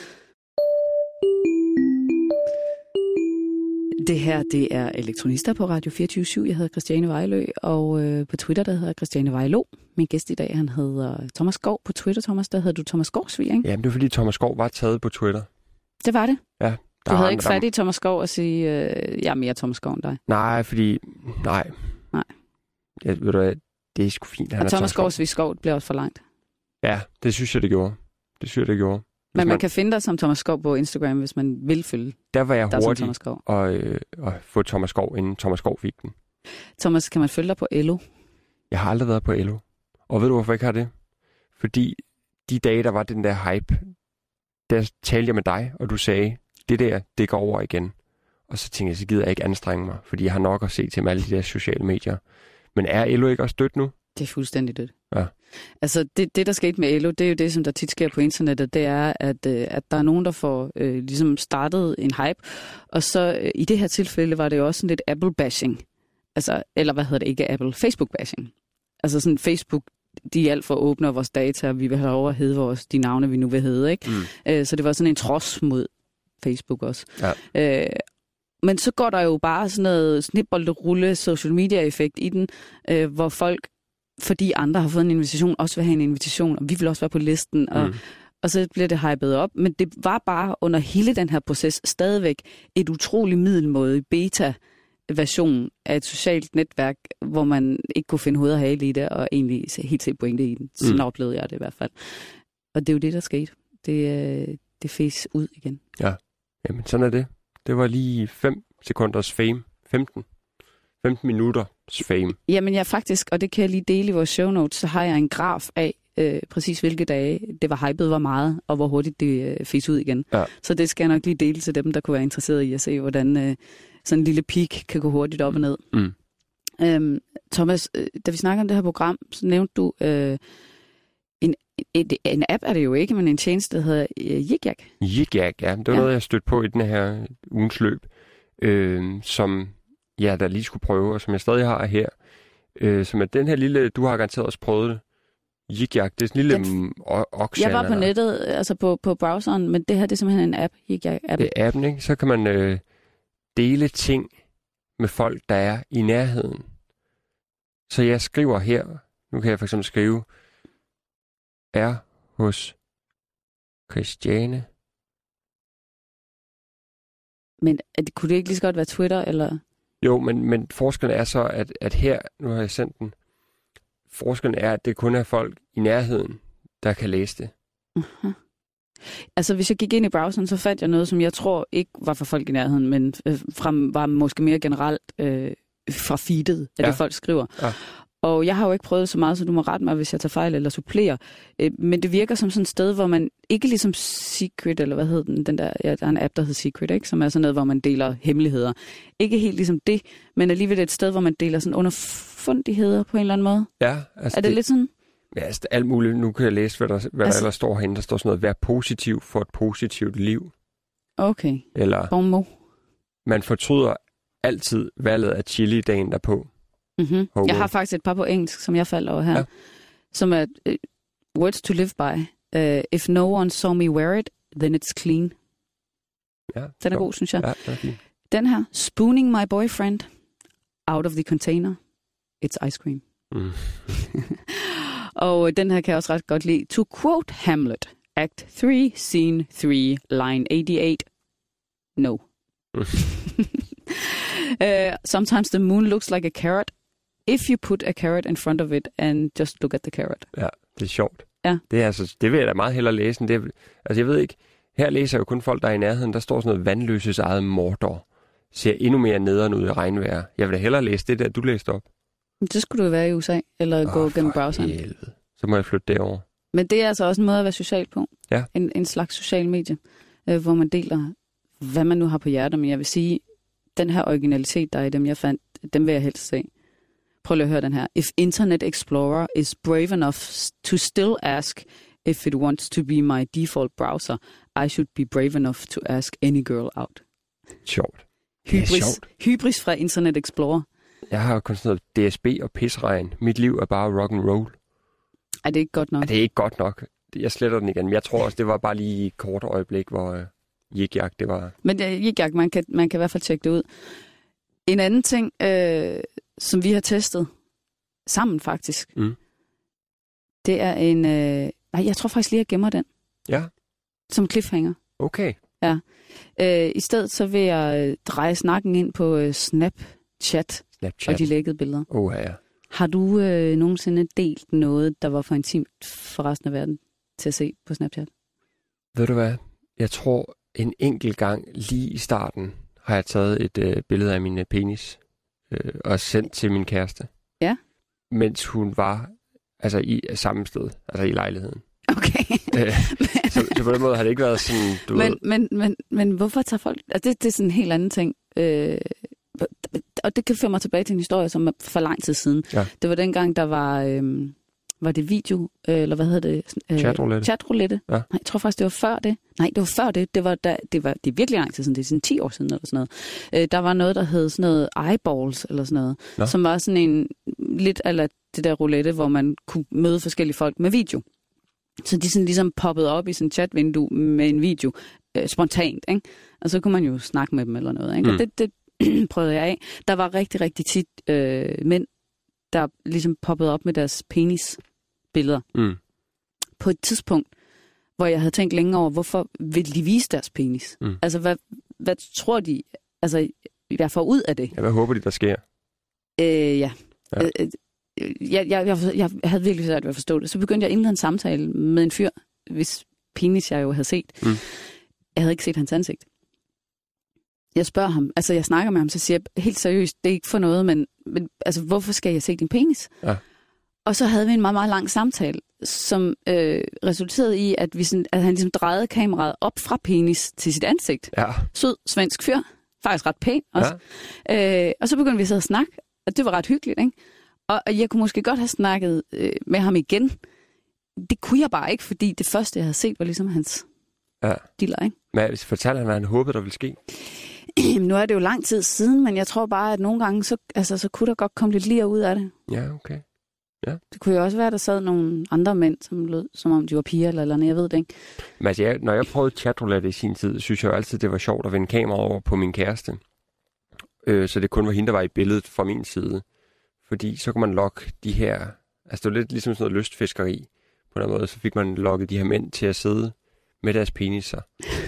Det her, det er Elektronister på Radio fireogtyve syv. Jeg hedder Christiane Vejlø, og øh, på Twitter, der hedder jeg Christiane Vejlo. Min gæst i dag, han hedder Thomas Skov. På Twitter, Thomas, der hedder du Thomas Skovsvig, ikke? Jamen, det er fordi Thomas Skov var taget på Twitter. Det var det? Ja. Du havde ikke fat i Thomas Skov og sige, øh, jeg er mere Thomas Skov end dig? Nej, fordi... Nej. Nej. Jeg, ved du hvad, det er sgu fint. Han og Thomas Skovsvig Skov bliver også for langt. Ja, det synes jeg, det gjorde. Det synes jeg, det gjorde. Men man, man kan finde dig som Thomas Skov på Instagram, hvis man vil følge. Der var jeg hurtig og, øh, at få Thomas Skov, inden Thomas Skov fik den. Thomas, kan man følge dig på Elo? Jeg har aldrig været på Elo. Og ved du, hvorfor jeg ikke har det? Fordi de dage, der var den der hype, der talte jeg med dig, og du sagde, det der, det går over igen. Og så tænkte jeg, så gider jeg ikke anstrenge mig, fordi jeg har nok at se til med alle de der sociale medier. Men er Elo ikke også dødt nu? Det er fuldstændig dødt. Ja. Altså, det, det der skete med Elo, det er jo det, som der tit sker på internettet, det er, at, at der er nogen, der får øh, ligesom startet en hype, og så øh, i det her tilfælde var det jo også sådan lidt Apple-bashing. Altså, eller hvad hedder det, ikke Apple, Facebook-bashing. Altså sådan Facebook, de er alt for åbne af vores data, og vi vil have lov at hedde vores, de navne, vi nu vil hedde, ikke? Mm. Øh, så det var sådan en trods mod Facebook også. Ja. Øh, men så går der jo bare sådan noget snibboldrulle social media-effekt i den, øh, hvor folk, fordi andre har fået en invitation, også vil have en invitation, og vi vil også være på listen, og, mm. og så bliver det hypet op. Men det var bare under hele den her proces stadigvæk et utroligt middelmåde beta-version af et socialt netværk, hvor man ikke kunne finde hoved og hale i det, og egentlig helt se pointe i den. Sådan mm. oplevede jeg det i hvert fald. Og det er jo det, der skete. Det, det fes ud igen. Ja, jamen sådan er det. Det var lige fem sekunders fame. femten. femten minutters fame. Jamen jeg faktisk, og det kan jeg lige dele i vores show notes, så har jeg en graf af øh, præcis hvilke dage det var hypet, hvor meget, og hvor hurtigt det øh, fes ud igen. Ja. Så det skal jeg nok lige dele til dem, der kunne være interesseret i at se, hvordan øh, sådan en lille peak kan gå hurtigt op og ned. Mm. Øhm, Thomas, øh, da vi snakker om det her program, så nævnte du, øh, en, en, en app er det jo ikke, men en tjeneste, der hedder øh, Yik-Yak. Yik-Yak, ja. Det var ja. noget, jeg stødte på i den her ugens løb, øh, som... ja, der lige skulle prøve, og som jeg stadig har her, øh, som er den her lille, du har garanteret også prøvet det, Yik-Yak, det er sådan en lille oksan. Jeg var på nettet, altså på, på browseren, men det her, det er simpelthen en app, Yik-Yak-app. Det er appen, ikke? Så kan man øh, dele ting med folk, der er i nærheden. Så jeg skriver her, nu kan jeg for eksempel skrive, er hos Christiane. Men at, kunne det ikke lige så godt være Twitter, eller? Jo, men, men forskellen er så, at, at her, nu har jeg sendt den, forskellen er, at det kun er folk i nærheden, der kan læse det. Uh-huh. Altså, hvis jeg gik ind i browseren, så fandt jeg noget, som jeg tror ikke var for folk i nærheden, men øh, fra, var måske mere generelt øh, fra feedet, af ja. det folk skriver. Ja. Og jeg har jo ikke prøvet så meget, så du må rette mig, hvis jeg tager fejl eller supplerer. Øh, men det virker som sådan et sted, hvor man ikke ligesom Secret, eller hvad hedder den, den der, ja, der er en app, der hedder Secret, ikke? Som er sådan noget, hvor man deler hemmeligheder. Ikke helt ligesom det, men alligevel et sted, hvor man deler sådan underfundigheder på en eller anden måde. Ja. Altså er det, det lidt sådan? Ja, altså alt muligt. Nu kan jeg læse, hvad der, hvad altså, der ellers står herinde. Der står sådan noget, vær positiv for et positivt liv. Okay. Eller, bon man fortryder altid valget af chili dagen derpå. Mm-hmm. Jeg har faktisk et par på engelsk, som jeg faldt over her, ja. som er uh, words to live by. Uh, if no one saw me wear it, then it's clean. Ja, den er god, synes jeg. Ja, den er fin. Den her, spooning my boyfriend out of the container, it's ice cream. Mm. Og den her kan jeg også ret godt lide. To quote Hamlet, Act three, Scene three, Line eighty-eight, no. uh, sometimes the moon looks like a carrot. If you put a carrot in front of it and just look at the carrot. Ja, det er sjovt. Ja. Det, er altså, det vil jeg da meget hellere læse. Det er, altså jeg ved ikke, her læser jeg jo kun folk, der er i nærheden. Der står sådan noget vandløses eget Mordor. Ser endnu mere nederen ud i regnvejr. Jeg vil da hellere læse det der, du læste op. Så skulle du jo være i U S A, eller oh, gå gennem browseren. Helvede. Så må jeg flytte derover. Men det er altså også en måde at være social på. Ja. En, en slags social medie, øh, hvor man deler, hvad man nu har på hjertet. Men jeg vil sige, den her originalitet, der er i dem, jeg fandt, dem vil jeg helst se. Prøv lige at høre den her. If Internet Explorer is brave enough to still ask if it wants to be my default browser, I should be brave enough to ask any girl out. Sjovt. Hybris, hybris fra Internet Explorer. Jeg har kun sådan noget D S B og pisregn. Mit liv er bare rock and roll. Er det ikke godt nok? Er det ikke godt nok? Jeg sletter den igen. Men jeg tror også, det var bare lige et kort øjeblik, hvor uh, Yik-Yak, det var... Men uh, Yik-Yak, man kan, man kan i hvert fald tjekke det ud. En anden ting, øh, som vi har testet sammen faktisk, mm. det er en... Øh, nej, jeg tror faktisk lige, jeg gemmer den. Ja. Som cliffhanger. Okay. Ja. Øh, I stedet så vil jeg øh, dreje snakken ind på øh, Snapchat, Snapchat og de lækkede billeder. Oh, ja. Har du øh, nogensinde delt noget, der var for intimt for resten af verden til at se på Snapchat? Ved du hvad? Jeg tror en enkelt gang lige i starten har jeg taget et øh, billede af min øh, penis øh, og sendt til min kæreste. Ja. Mens hun var altså i samme sted, altså i lejligheden. Okay. øh, så, så på den måde har det ikke været sådan, du men, ved... Men, men, men hvorfor tager folk... Altså det, det er sådan en helt anden ting. Øh, og det kan føre mig tilbage til en historie, som er for lang tid siden. Ja. Det var dengang, der var... Øh, var det video, øh, eller hvad hedder det? Øh, chatroulette. Chatroulette. Ja. Nej, jeg tror faktisk, det var før det. Nej, det var før det. Det var, da, det var det er virkelig lang tid siden. Det er sådan ti år siden, eller sådan noget. Øh, der var noget, der hed sådan noget eyeballs, eller sådan noget. Nå. Som var sådan en... Lidt eller det der roulette, hvor man kunne møde forskellige folk med video. Så de sådan ligesom poppede op i sådan et chatvindue med en video, øh, spontant, ikke? Og så kunne man jo snakke med dem eller noget, ikke? Mm. Og det, det prøvede jeg af. Der var rigtig, rigtig tit øh, mænd, der ligesom poppede op med deres penisbilleder. Mm. På et tidspunkt, hvor jeg havde tænkt længe over, hvorfor vil de vise deres penis? Mm. Altså, hvad, hvad tror de, altså, jeg får ud af det? Ja, hvad håber de, der sker? Øh, ja. ja. Øh, Jeg, jeg, jeg, jeg havde virkelig svært ved at forstå det. Så begyndte jeg at indlede en samtale med en fyr, hvis penis jeg jo havde set. Mm. Jeg havde ikke set hans ansigt. Jeg spørger ham, altså jeg snakker med ham, så siger jeg helt seriøst, det er ikke for noget, men, men altså hvorfor skal jeg se din penis? Ja. Og så havde vi en meget, meget lang samtale, som øh, resulterede i, at, vi sådan, at han ligesom drejede kameraet op fra penis til sit ansigt. Ja. Sød, svensk fyr, faktisk ret pæn også. Ja. Øh, og så begyndte vi at sidde og snakke, og det var ret hyggeligt, ikke? Og jeg kunne måske godt have snakket øh, med ham igen. Det kunne jeg bare ikke, fordi det første, jeg havde set, var ligesom hans ja. Diller, ikke? Men fortalte han, hvad han håbede, der ville ske? Nu er det jo lang tid siden, men jeg tror bare, at nogle gange, så, altså, så kunne der godt komme lidt lir ud af det. Ja, okay. Ja. Det kunne jo også være, at der sad nogle andre mænd, som lød, som om de var piger eller noget, jeg ved det ikke. Men altså, jeg, når jeg prøvede chatroulette i sin tid, synes jeg jo altid, det var sjovt at vende kameraet over på min kæreste. Øh, så det kun var hende, der var i billedet fra min side. Fordi så kunne man lokke de her... Altså det var lidt ligesom sådan noget lystfiskeri. På den måde, så fik man lokket de her mænd til at sidde med deres peniser.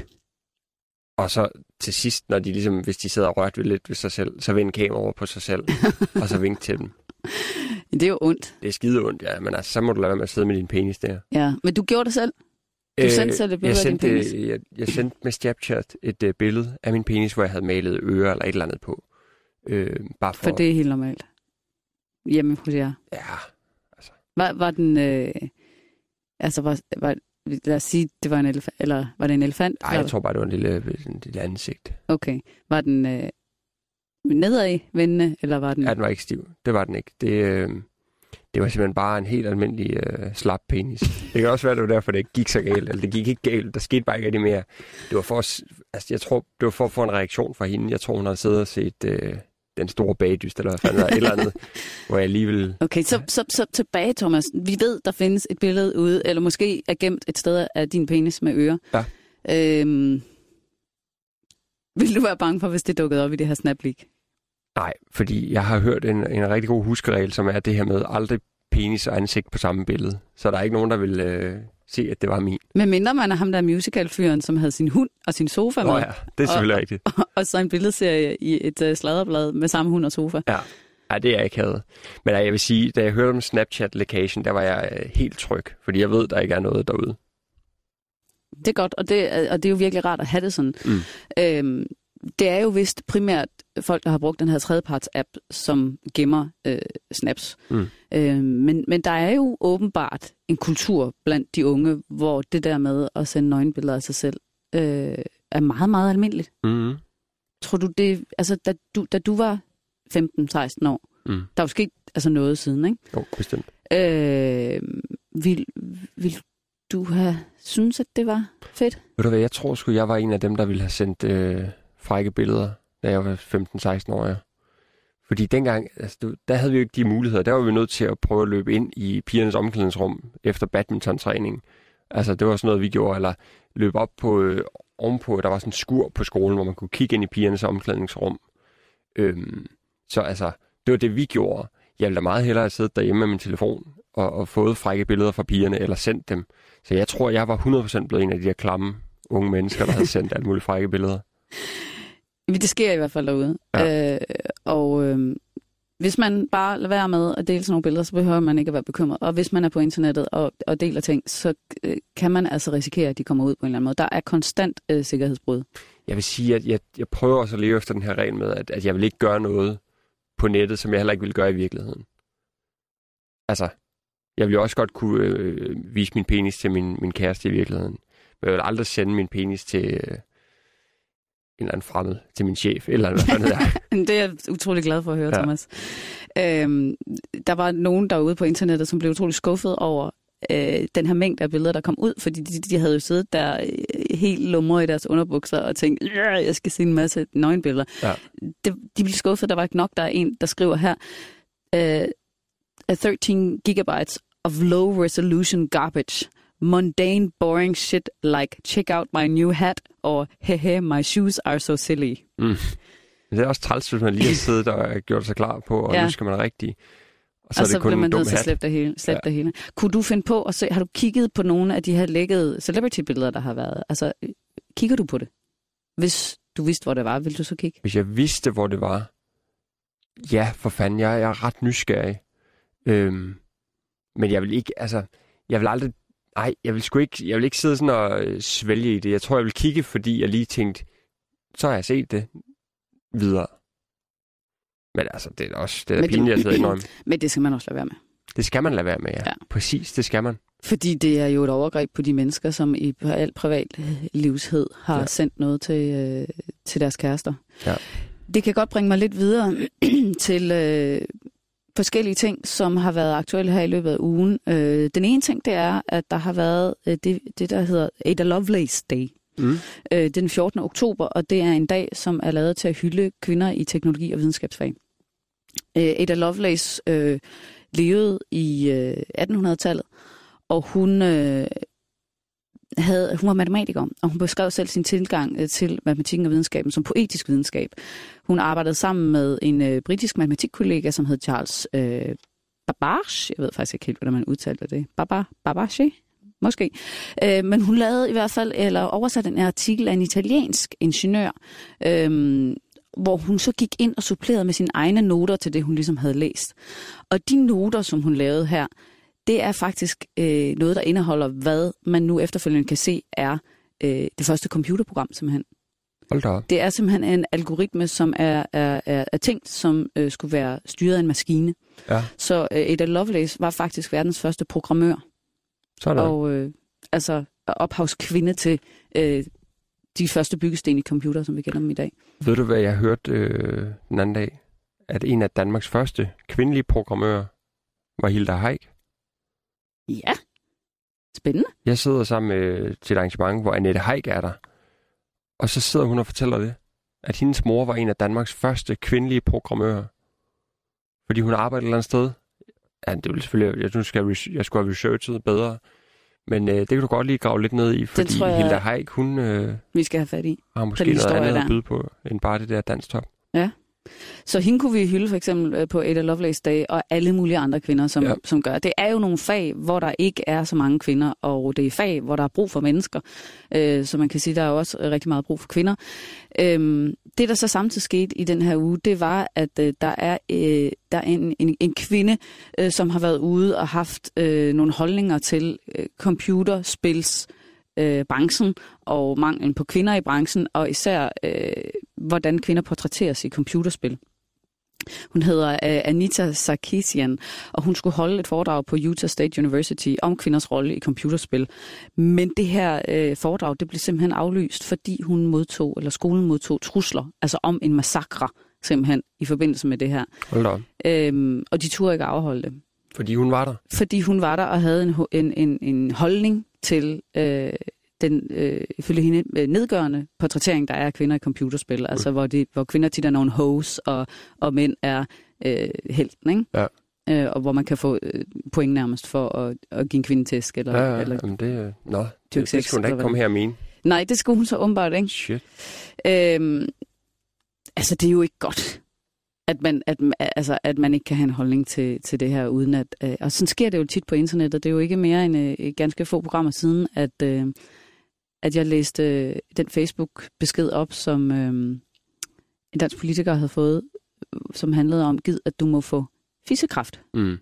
Og så til sidst, når de ligesom, hvis de sidder og rørt ved lidt ved sig selv, så vende kamera over på sig selv, og så vinke til dem. Det er jo ondt. Det er skide ondt, ja. Men altså, så må du lade være med at sidde med din penis der. Ja, men du gjorde det selv? Du øh, sendte selv et billede af din penis? Jeg, jeg sendte med Snapchat et uh, billede af min penis, hvor jeg havde malet ører eller et eller andet på. Øh, bare for... for det er helt normalt? Hjemme hos jer? Ja, altså. Var, var den... Øh, altså, var, var, lad os sige, det var en elefant, eller var det en elefant? Nej, jeg tror bare, det var en lille, en lille ansigt. Okay. Var den øh, nedad vendende, eller var den... Ja, den var ikke stiv. Det var den ikke. Det, øh, det var simpelthen bare en helt almindelig øh, slap penis. Det kan også være, det var derfor, det ikke gik så galt. Eller det gik ikke galt. Der skete bare ikke rigtig mere. Det var for, altså, jeg tror, det var for at få en reaktion fra hende. Jeg tror, hun havde siddet og set... Øh, den store bagdyst, eller hvad fanden, et eller andet, hvor jeg alligevel... Okay, så, så, så tilbage, Thomas. Vi ved, der findes et billede ude, eller måske er gemt et sted af din penis med ører. Ja. Øhm, vil du være bange for, hvis det dukkede op i det her Snap-leak? Nej, fordi jeg har hørt en, en rigtig god huskeregel, som er det her med aldrig penis og ansigt på samme billede. Så der er ikke nogen, der vil øh, se, at det var min. Men mindre man er ham der musical-fyren, som havde sin hund og sin sofa med. Nå ja, det er selvfølgelig og, rigtigt. Og, og så en billedserie i et uh, sladderblad med samme hund og sofa. Ja. Ja, det er jeg ikke havde. Men jeg vil sige, da jeg hørte om Snapchat-lækagen, der var jeg helt tryg, fordi jeg ved, der ikke er noget derude. Det er godt, og det, og det er jo virkelig rart at have det sådan. Mm. Øhm, det er jo vist primært folk, der har brugt den her tredjeparts-app, som gemmer øh, snaps. Mm. Øhm, men, men der er jo åbenbart en kultur blandt de unge, hvor det der med at sende nøgenbilleder af sig selv øh, er meget, meget almindeligt. Mm. Tror du det, altså da du, da du var femten seksten år, mm. der er jo sket altså noget siden, ikke? Jo, bestemt. Øh, vil, vil du have synes, at det var fedt? Ved du hvad, jeg tror sgu, jeg var en af dem, der ville have sendt øh, frække billeder da jeg var femten seksten år, ja. Fordi dengang, altså, der havde vi jo ikke de muligheder. Der var vi nødt til at prøve at løbe ind i pigernes omklædningsrum efter badmintontræning. Altså, det var sådan noget, vi gjorde. Eller løbe op på, øh, ovenpå, der var sådan en skur på skolen, hvor man kunne kigge ind i pigernes omklædningsrum. Øhm, så altså, det var det, vi gjorde. Jeg ville da meget hellere have siddet derhjemme med min telefon og, og fået frække billeder fra pigerne, eller sendt dem. Så jeg tror, jeg var hundrede procent blevet en af de der klamme unge mennesker, der havde sendt alle mulige frække billeder. Det sker i hvert fald derude. Ja. Øh, og øh, hvis man bare lader være med at dele sådan nogle billeder, så behøver man ikke at være bekymret. Og hvis man er på internettet og, og deler ting, så øh, kan man altså risikere, at de kommer ud på en eller anden måde. Der er konstant øh, sikkerhedsbrud. Jeg vil sige, at jeg, jeg prøver også at leve efter den her regel med, at, at jeg vil ikke gøre noget på nettet, som jeg heller ikke ville gøre i virkeligheden. Altså, jeg vil jo også godt kunne øh, vise min penis til min, min kæreste i virkeligheden. Men jeg vil aldrig sende min penis til øh, en eller anden fremmed, til min chef, eller hvad fanden det er. Det er jeg utrolig glad for at høre, ja. Thomas. Øhm, der var nogen derude på internettet, som blev utrolig skuffet over øh, den her mængde af billeder, der kom ud, fordi de, de havde jo siddet der øh, helt lummer i deres underbukser og tænkt, jeg skal se en masse nøgenbilleder. Ja. De, de blev skuffet, der var ikke nok. Der er en, der skriver her, øh, thirteen gigabytes of low resolution garbage. Mundane, boring shit like check out my new hat or hehe, my shoes are so silly. Mm. Det er også træls, hvis man lige har siddet og gjort sig klar på, og ja. Nu skal man rigtig. Og så, og er det så kun man nødt til at slippe det hele. Slippe ja. det hele. Kunne du finde på at se, har du kigget på nogle af de her lækkede celebrity-billeder, der har været? Altså, kigger du på det? Hvis du vidste, hvor det var, ville du så kigge? Hvis jeg vidste, hvor det var? Ja, for fanden, jeg, jeg er ret nysgerrig. Øhm, men jeg vil ikke, altså, jeg vil aldrig, nej, jeg vil sgu ikke, jeg vil ikke sidde sådan og øh, svælge i det. Jeg tror, jeg vil kigge, fordi jeg lige tænkte, så har jeg set det videre. Men altså, det er også, det er pinligt, jeg sidder indrømme. Men det skal man også lade være med. Det skal man lade være med, ja. ja. Præcis, det skal man. Fordi det er jo et overgreb på de mennesker, som i al privat livshed har ja. sendt noget til, øh, til deres kærester. Ja. Det kan godt bringe mig lidt videre til øh, forskellige ting, som har været aktuelle her i løbet af ugen. Øh, den ene ting, det er, at der har været øh, det, det, der hedder Ada Lovelace Day. Mm. Øh, den fjortende oktober, og det er en dag, som er lavet til at hylde kvinder i teknologi og videnskabsfag. Øh, Ada Lovelace øh, levede i øh, attenhundredetallet, og hun, øh, havde, hun var matematiker, og hun beskrev selv sin tilgang øh, til matematikken og videnskaben som poetisk videnskab. Hun arbejdede sammen med en øh, britisk matematikkollega, som hed Charles øh, Babbage. Jeg ved faktisk ikke helt, hvordan man udtaler det. Babbage? Babbage? Måske. Øh, men hun lavede i hvert fald, eller oversatte en artikel af en italiensk ingeniør, øh, hvor hun så gik ind og supplerede med sine egne noter til det, hun ligesom havde læst. Og de noter, som hun lavede her, det er faktisk øh, noget, der indeholder, hvad man nu efterfølgende kan se, er øh, det første computerprogram, simpelthen. Hold da op. Det er simpelthen en algoritme, som er, er, er, er tænkt, som øh, skulle være styret af en maskine. Ja. Så øh, Ada Lovelace var faktisk verdens første programmør. Sådan. Og øh, altså ophavskvinde til øh, de første byggesten i computer, som vi kender dem i dag. Ved du, hvad jeg hørte øh, den anden dag? At en af Danmarks første kvindelige programmører var Hilda Haik. Ja, spændende. Jeg sidder sammen med, til et arrangement, hvor Annette Haik er der. Og så sidder hun og fortæller det, at hendes mor var en af Danmarks første kvindelige programmører. Fordi hun arbejdede et eller andet sted. Ja, det ville selvfølgelig, jeg synes, jeg, jeg skulle have researchet bedre. Men øh, det kan du godt lige grave lidt ned i, fordi jeg, Hilda Haik, hun øh, vi skal have fat i. Har måske noget andet der. At byde på, end bare det der danstop. Ja. Så hende kunne vi hylde for eksempel på Ada Lovelace Day, og alle mulige andre kvinder, som, ja. som gør. Det er jo nogle fag, hvor der ikke er så mange kvinder, og det er fag, hvor der er brug for mennesker. Øh, så man kan sige, der er også rigtig meget brug for kvinder. Øh, det, der så samtidig skete i den her uge, det var, at øh, der er, øh, der er en, en, en kvinde, øh, som har været ude og haft øh, nogle holdninger til øh, computerspils, Øh, branchen og manglen på kvinder i branchen, og især øh, hvordan kvinder portrætteres i computerspil. Hun hedder øh, Anita Sarkeesian, og hun skulle holde et foredrag på Utah State University om kvinders rolle i computerspil. Men det her øh, foredrag, det blev simpelthen aflyst, fordi hun modtog, eller skolen modtog trusler, altså om en massakre, simpelthen, i forbindelse med det her. Hold da. Øhm, og de turde ikke afholde det. Fordi hun var der? Fordi hun var der og havde en, en, en, en holdning til øh, den, øh, ifølge hende, nedgørende portrættering, der er af kvinder i computerspil. Altså, hvor, de, hvor kvinder tit er nogle hoes, og, og mænd er øh, helten, ikke? Ja. Øh, og hvor man kan få øh, point nærmest for at, at give en kvinde tæsk. Eller, ja, ja, eller, jamen det, nå, det, det skulle hun da ikke komme her og mene. Nej, det skulle hun så åbenbart, ikke? Shit. Øhm, altså, det er jo ikke godt, at man, at, altså, at man ikke kan have en holdning til, til det her, uden at... Øh, og sådan sker det jo tit på internettet. Det er jo ikke mere end øh, ganske få programmer siden, at, øh, at jeg læste øh, den Facebook-besked op, som øh, en dansk politiker havde fået, som handlede om, giv, at du må få fissekræft. Mm.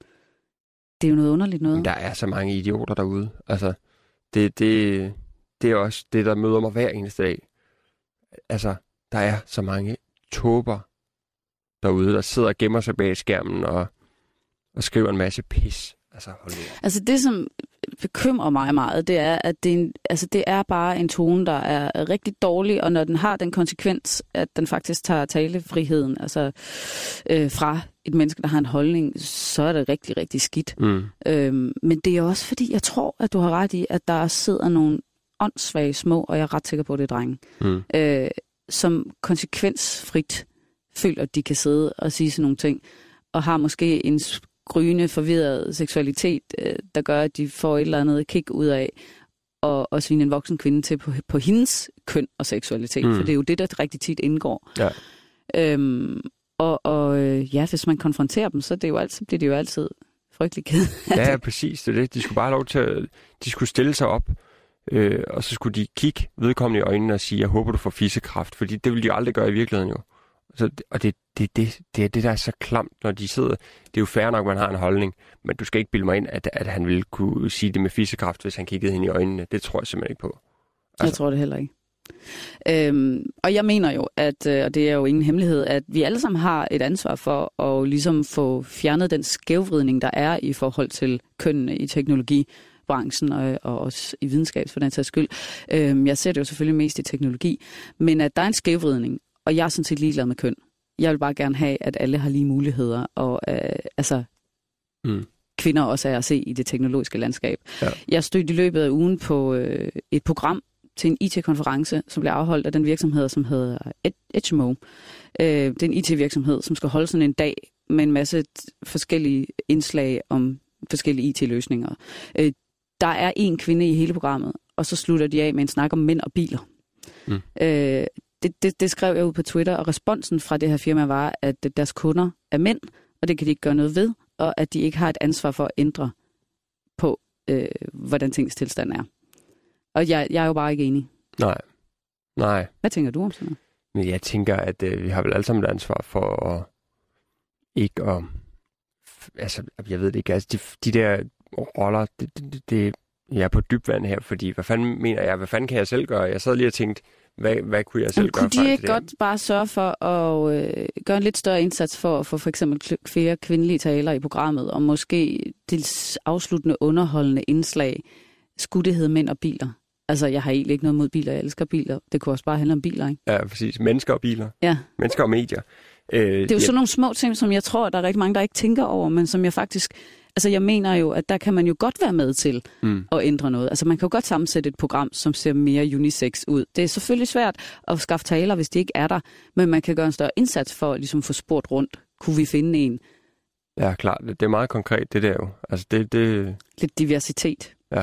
Det er jo noget underligt noget. Men der er så mange idioter derude. Altså, det, det, det er også det, der møder mig hver eneste dag. Altså, der er så mange tåber derude, der sidder og gemmer sig bag skærmen og, og skriver en masse pis. Altså, hold nu. Altså, det, som bekymrer mig meget, det er, at det er, en, altså, det er bare en tone, der er rigtig dårlig, og når den har den konsekvens, at den faktisk tager talefriheden altså, øh, fra et menneske, der har en holdning, så er det rigtig, rigtig skidt. Mm. Øhm, men det er også fordi, jeg tror, at du har ret i, at der sidder nogle åndssvage små, og jeg er ret sikker på, at det er drenge, mm. øh, som konsekvensfrit føler, at de kan sidde og sige sådan nogle ting, og har måske en gryende, forvirret seksualitet, øh, der gør, at de får et eller andet kick ud af og, og svine en voksen kvinde til på, på hendes køn og seksualitet, mm. for det er jo det, der rigtig tit indgår. Ja. Øhm, og og ja, hvis man konfronterer dem, så det er jo altid, bliver det jo altid frygtelig ked. Ja, præcis. Det er det. De skulle bare have lov til at, de skulle stille sig op, øh, og så skulle de kigge vedkommende i øjnene og sige, jeg håber, du får fissekræft, fordi det ville de aldrig gøre i virkeligheden jo. Så, og det, det, det, det er det, der er så klamt, når de sidder. Det er jo fair nok, man har en holdning, men du skal ikke bilde mig ind, at, at han ville kunne sige det med fissekræft, hvis han kiggede hende i øjnene. Det tror jeg simpelthen ikke på. Altså. Jeg tror det heller ikke. Øhm, og jeg mener jo, at, og det er jo ingen hemmelighed, at vi alle sammen har et ansvar for at ligesom få fjernet den skævvridning, der er i forhold til kønnene i teknologibranchen og, og også i videnskab for den sags skyld. Øhm, jeg ser det jo selvfølgelig mest i teknologi, men at der er en skævvridning, og jeg er sådan set ligeglad med køn. Jeg vil bare gerne have, at alle har lige muligheder, og øh, altså mm. kvinder også er at se i det teknologiske landskab. Ja. Jeg stødte i løbet af ugen på øh, et program til en I T-konference, som blev afholdt af den virksomhed, som hedder Edgemo. Øh, det er en I T-virksomhed, som skal holde sådan en dag med en masse forskellige indslag om forskellige I T-løsninger. Øh, der er en kvinde i hele programmet, og så slutter de af med en snak om mænd og biler. Mm. Øh, Det, det, det skrev jeg ud på Twitter, og responsen fra det her firma var, at deres kunder er mænd, og det kan de ikke gøre noget ved, og at de ikke har et ansvar for at ændre på, øh, hvordan tingens tilstand er. Og jeg, jeg er jo bare ikke enig. Nej. Nej. Hvad tænker du om sådan noget? Men jeg tænker, at øh, vi har vel alle sammen et ansvar for at ikke at... Altså, jeg ved det ikke. Altså, de, de der roller, det, det, det, jeg er på dybt vand her, fordi hvad fanden mener jeg? Hvad fanden kan jeg selv gøre? Jeg sad lige og tænkte, Hvad, hvad kunne jeg selv Jamen, gøre? Kunne de ikke godt bare sørge for at øh, gøre en lidt større indsats for at få for eksempel flere kvindelige talere i programmet, og måske det afsluttende underholdende indslag, skulle det hedde mænd og biler? Altså, jeg har egentlig ikke noget mod biler, jeg elsker biler. Det kunne også bare handle om biler, ikke? Ja, præcis. Mennesker og biler. Ja. Mennesker og medier. Øh, det er jo ja. sådan nogle små ting, som jeg tror, der er rigtig mange, der ikke tænker over, men som jeg faktisk... Altså, jeg mener jo, at der kan man jo godt være med til mm. at ændre noget. Altså, man kan jo godt sammensætte et program, som ser mere unisex ud. Det er selvfølgelig svært at skaffe taler, hvis de ikke er der, men man kan gøre en større indsats for at ligesom få spurgt rundt. Kunne vi finde en? Ja, klart. Det er meget konkret, det der jo. Altså, det... det... Lidt diversitet. Ja.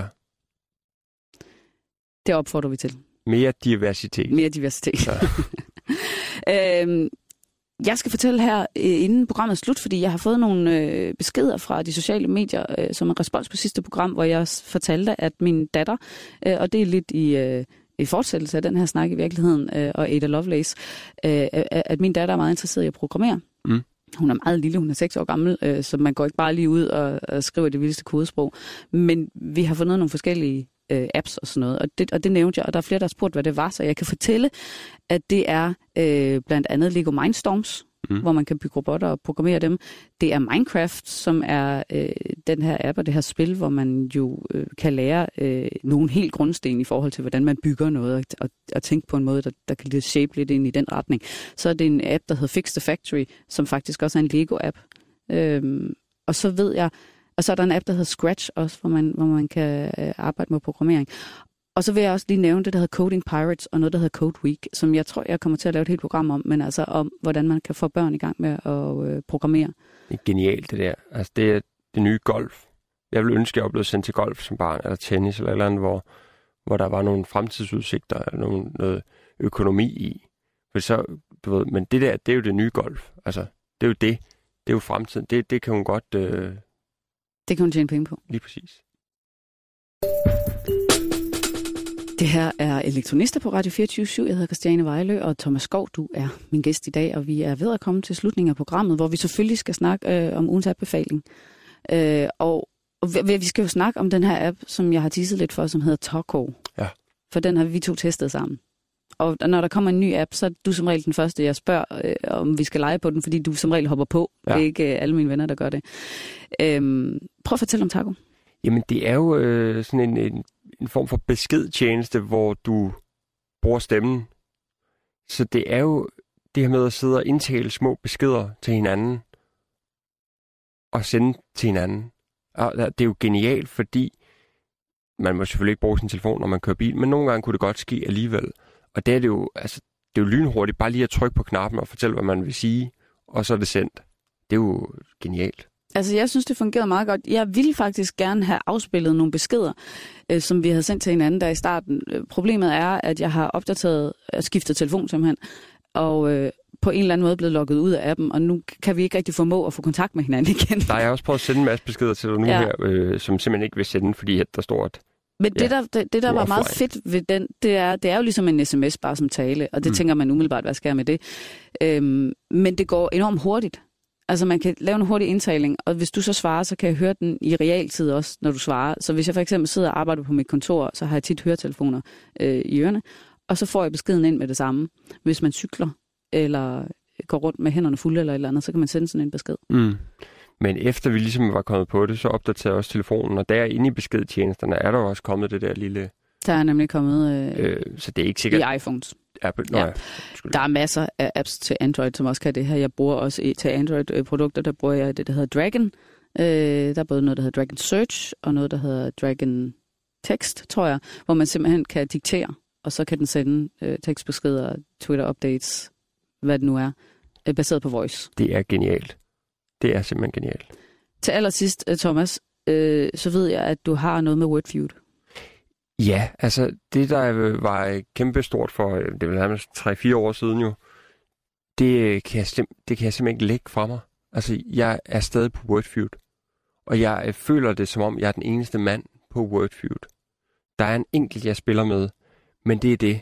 Det opfordrer vi til. Mere diversitet. Mere diversitet. Ja. øhm, Jeg skal fortælle her, inden programmet er slut, fordi jeg har fået nogle øh, beskeder fra de sociale medier, øh, som en respons på sidste program, hvor jeg fortalte, at min datter, øh, og det er lidt i, øh, i fortsættelse af den her snak i virkeligheden, øh, og Ada Lovelace, øh, at min datter er meget interesseret i at programmere. Mm. Hun er meget lille, hun er seks år gammel, øh, så man går ikke bare lige ud og, og skriver det vildeste kodesprog. Men vi har fundet nogle forskellige øh, apps og sådan noget, og det, og det nævnte jeg, og der er flere, der har spurgt, hvad det var, så jeg kan fortælle, at det er øh, blandt andet Lego Mindstorms, mm. hvor man kan bygge robotter og programmere dem. Det er Minecraft, som er øh, den her app og det her spil, hvor man jo øh, kan lære øh, nogle helt grundsten i forhold til, hvordan man bygger noget, og, og, og tænke på en måde, der, der kan shape lidt ind i den retning. Så er det en app, der hedder Fix the Factory, som faktisk også er en Lego-app. Øhm, og så ved jeg, og så er der en app, der hedder Scratch også, hvor man, hvor man kan øh, arbejde med programmering. Og så vil jeg også lige nævne det, der hedder Coding Pirates, og noget, der hedder Code Week, som jeg tror, jeg kommer til at lave et helt program om, men altså om, hvordan man kan få børn i gang med at øh, programmere. Det er genialt, det der. Altså, det er det nye golf. Jeg ville ønske, at jeg var blevet sendt til golf som barn, eller tennis, eller et eller andet, hvor, hvor der var nogle fremtidsudsigter, eller nogle, noget økonomi i. For så, du ved, men det der, det er jo det nye golf. Altså, det er jo det. Det er jo fremtiden. Det, det kan hun godt... Øh... Det kan hun tjene penge på. Lige præcis. Det her er Elektronister på Radio fireogtyve syv. Jeg hedder Christiane Vejlø, og Thomas Skov, du er min gæst i dag, og vi er ved at komme til slutningen af programmet, hvor vi selvfølgelig skal snakke øh, om ugens app-befaling. Øh, og, og vi skal jo snakke om den her app, som jeg har teaset lidt for, som hedder Talko. Ja. For den har vi to testet sammen. Og når der kommer en ny app, så er du som regel den første, jeg spørger, øh, om vi skal lege på den, fordi du som regel hopper på. Ja. Det er ikke øh, alle mine venner, der gør det. Øh, prøv at fortælle om Talko. Jamen, det er jo øh, sådan en, en, en form for beskedtjeneste, hvor du bruger stemmen. Så det er jo det her med at sidde og indtale små beskeder til hinanden og sende til hinanden. Og det er jo genialt, fordi man må selvfølgelig ikke bruge sin telefon, når man kører bil, men nogle gange kunne det godt ske alligevel. Og det er det jo, altså, det er jo lynhurtigt, bare lige at trykke på knappen og fortælle, hvad man vil sige, og så er det sendt. Det er jo genialt. Altså, jeg synes, det fungerede meget godt. Jeg ville faktisk gerne have afspillet nogle beskeder, øh, som vi havde sendt til hinanden der i starten. Problemet er, at jeg har opdateret og skiftet telefon simpelthen, og øh, på en eller anden måde blevet logget ud af appen, og nu kan vi ikke rigtig formå at få kontakt med hinanden igen. Der er jeg også prøvet at sende en masse beskeder til dig nu ja. her, øh, som simpelthen ikke vil sende, fordi at der står, at Men det, ja, der, det, det, der var meget fedt ved den, det er, det er jo ligesom en sms bare som tale, og det mm. tænker man umiddelbart, hvad skal jeg med det? Øhm, men det går enormt hurtigt. Altså man kan lave en hurtig indtaling, og hvis du så svarer, så kan jeg høre den i realtid også, når du svarer. Så hvis jeg for eksempel sidder og arbejder på mit kontor, så har jeg tit høretelefoner øh, i ørerne, og så får jeg beskeden ind med det samme. Hvis man cykler, eller går rundt med hænderne fulde eller et eller andet, så kan man sende sådan en besked. Mm. Men efter vi ligesom var kommet på det, så opdaterede jeg også telefonen, og der inde i beskedtjenesterne er der også kommet det der lille... Der er nemlig kommet øh, øh, så det er ikke sikkert... i iPhones. Apple. Nå, ja. Der er masser af apps til Android, som også kan det her. Jeg bruger også til Android-produkter, der bruger jeg det, der hedder Dragon. Øh, der er både noget, der hedder Dragon Search, og noget, der hedder Dragon Text, tror jeg, hvor man simpelthen kan diktere, og så kan den sende øh, tekstbeskeder, Twitter-updates, hvad det nu er, øh, baseret på voice. Det er genialt. Det er simpelthen genialt. Til allersidst, Thomas, øh, så ved jeg, at du har noget med Wordfeud. Ja, altså det, der var kæmpestort for, det var nærmest tre fire år siden jo, det kan, jeg sim- det kan jeg simpelthen ikke lægge fra mig. Altså, jeg er stadig på Wordfeud, og jeg føler det, som om jeg er den eneste mand på Wordfeud. Der er en enkelt, jeg spiller med, men det er det.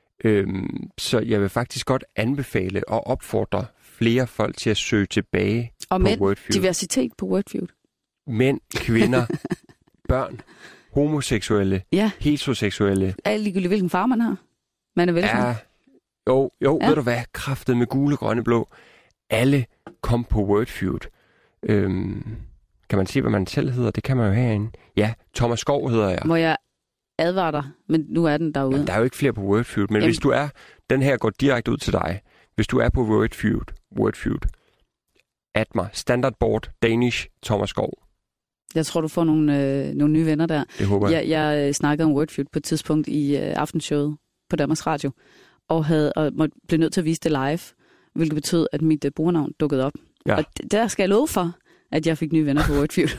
Øhm, så jeg vil faktisk godt anbefale og opfordre flere folk til at søge tilbage og på Wordfeud. Og diversitet på Wordfeud. Mænd, kvinder, børn, homoseksuelle, ja. heteroseksuelle. Er ligegyldigt, hvilken farve man har? Man er velkommen. Ja, jo, jo ja. ved du hvad? Kraftet med gule, grønne, blå. Alle kom på Wordfeud. Øhm, kan man se, hvad man selv hedder? Det kan man jo herinde. Ja, Thomas Skov hedder jeg. Må jeg advare dig? Men nu er den derude. Ja, der er jo ikke flere på Wordfeud, men Jamen. hvis du er, den her går direkte ud til dig. Hvis du er på Wordfeud, Wordfeud, add mig, standardboard, Danish, Thomas Skov. Jeg tror, du får nogle, øh, nogle nye venner der. Det håber jeg. Jeg, jeg snakkede om Wordfeud på et tidspunkt i øh, aftenshowet på Danmarks Radio, og, havde, og må, blev nødt til at vise det live, hvilket betød, at mit øh, brugernavn dukkede op. Ja. Og d- der skal jeg love for, at jeg fik nye venner på Wordfeud.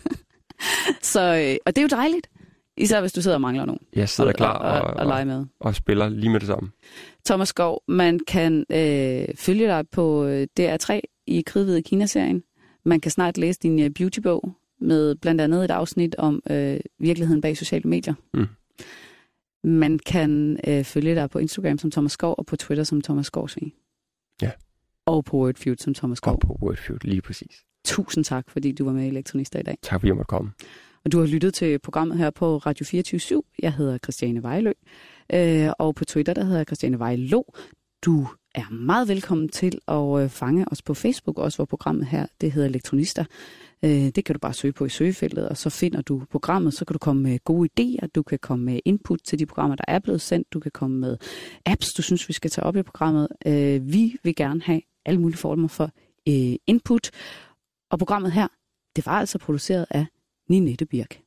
Så, øh, og det er jo dejligt, især hvis du sidder og mangler nogen. Jeg sidder og, klar og, og, og, og lege med. Og spiller lige med det samme. Thomas Skov, man kan øh, følge dig på D R tre i Kridhvide Kina-serien. Man kan snart læse din uh, beautybog, med blandt andet et afsnit om øh, virkeligheden bag sociale medier. Mm. Man kan øh, følge dig på Instagram som Thomas Skov, og på Twitter som Thomas Skovsvig. Ja. Og på Wordfeud som Thomas Skov. Og på Wordfeud, lige præcis. Tusind tak, fordi du var med i Elektronister i dag. Tak fordi jeg måtte komme. Og du har lyttet til programmet her på Radio fireogtyve syv. Jeg hedder Christiane Vejlø, øh, og på Twitter der hedder jeg Christiane Vejlå. Du er meget velkommen til at øh, fange os på Facebook, også hvor programmet her, det hedder Elektronister. Øh, det kan du bare søge på i søgefeltet, og så finder du programmet, så kan du komme med gode idéer, du kan komme med input til de programmer, der er blevet sendt, du kan komme med apps, du synes, vi skal tage op i programmet. Øh, vi vil gerne have alle mulige former for øh, input, og programmet her, det var altså produceret af Ninette Birk.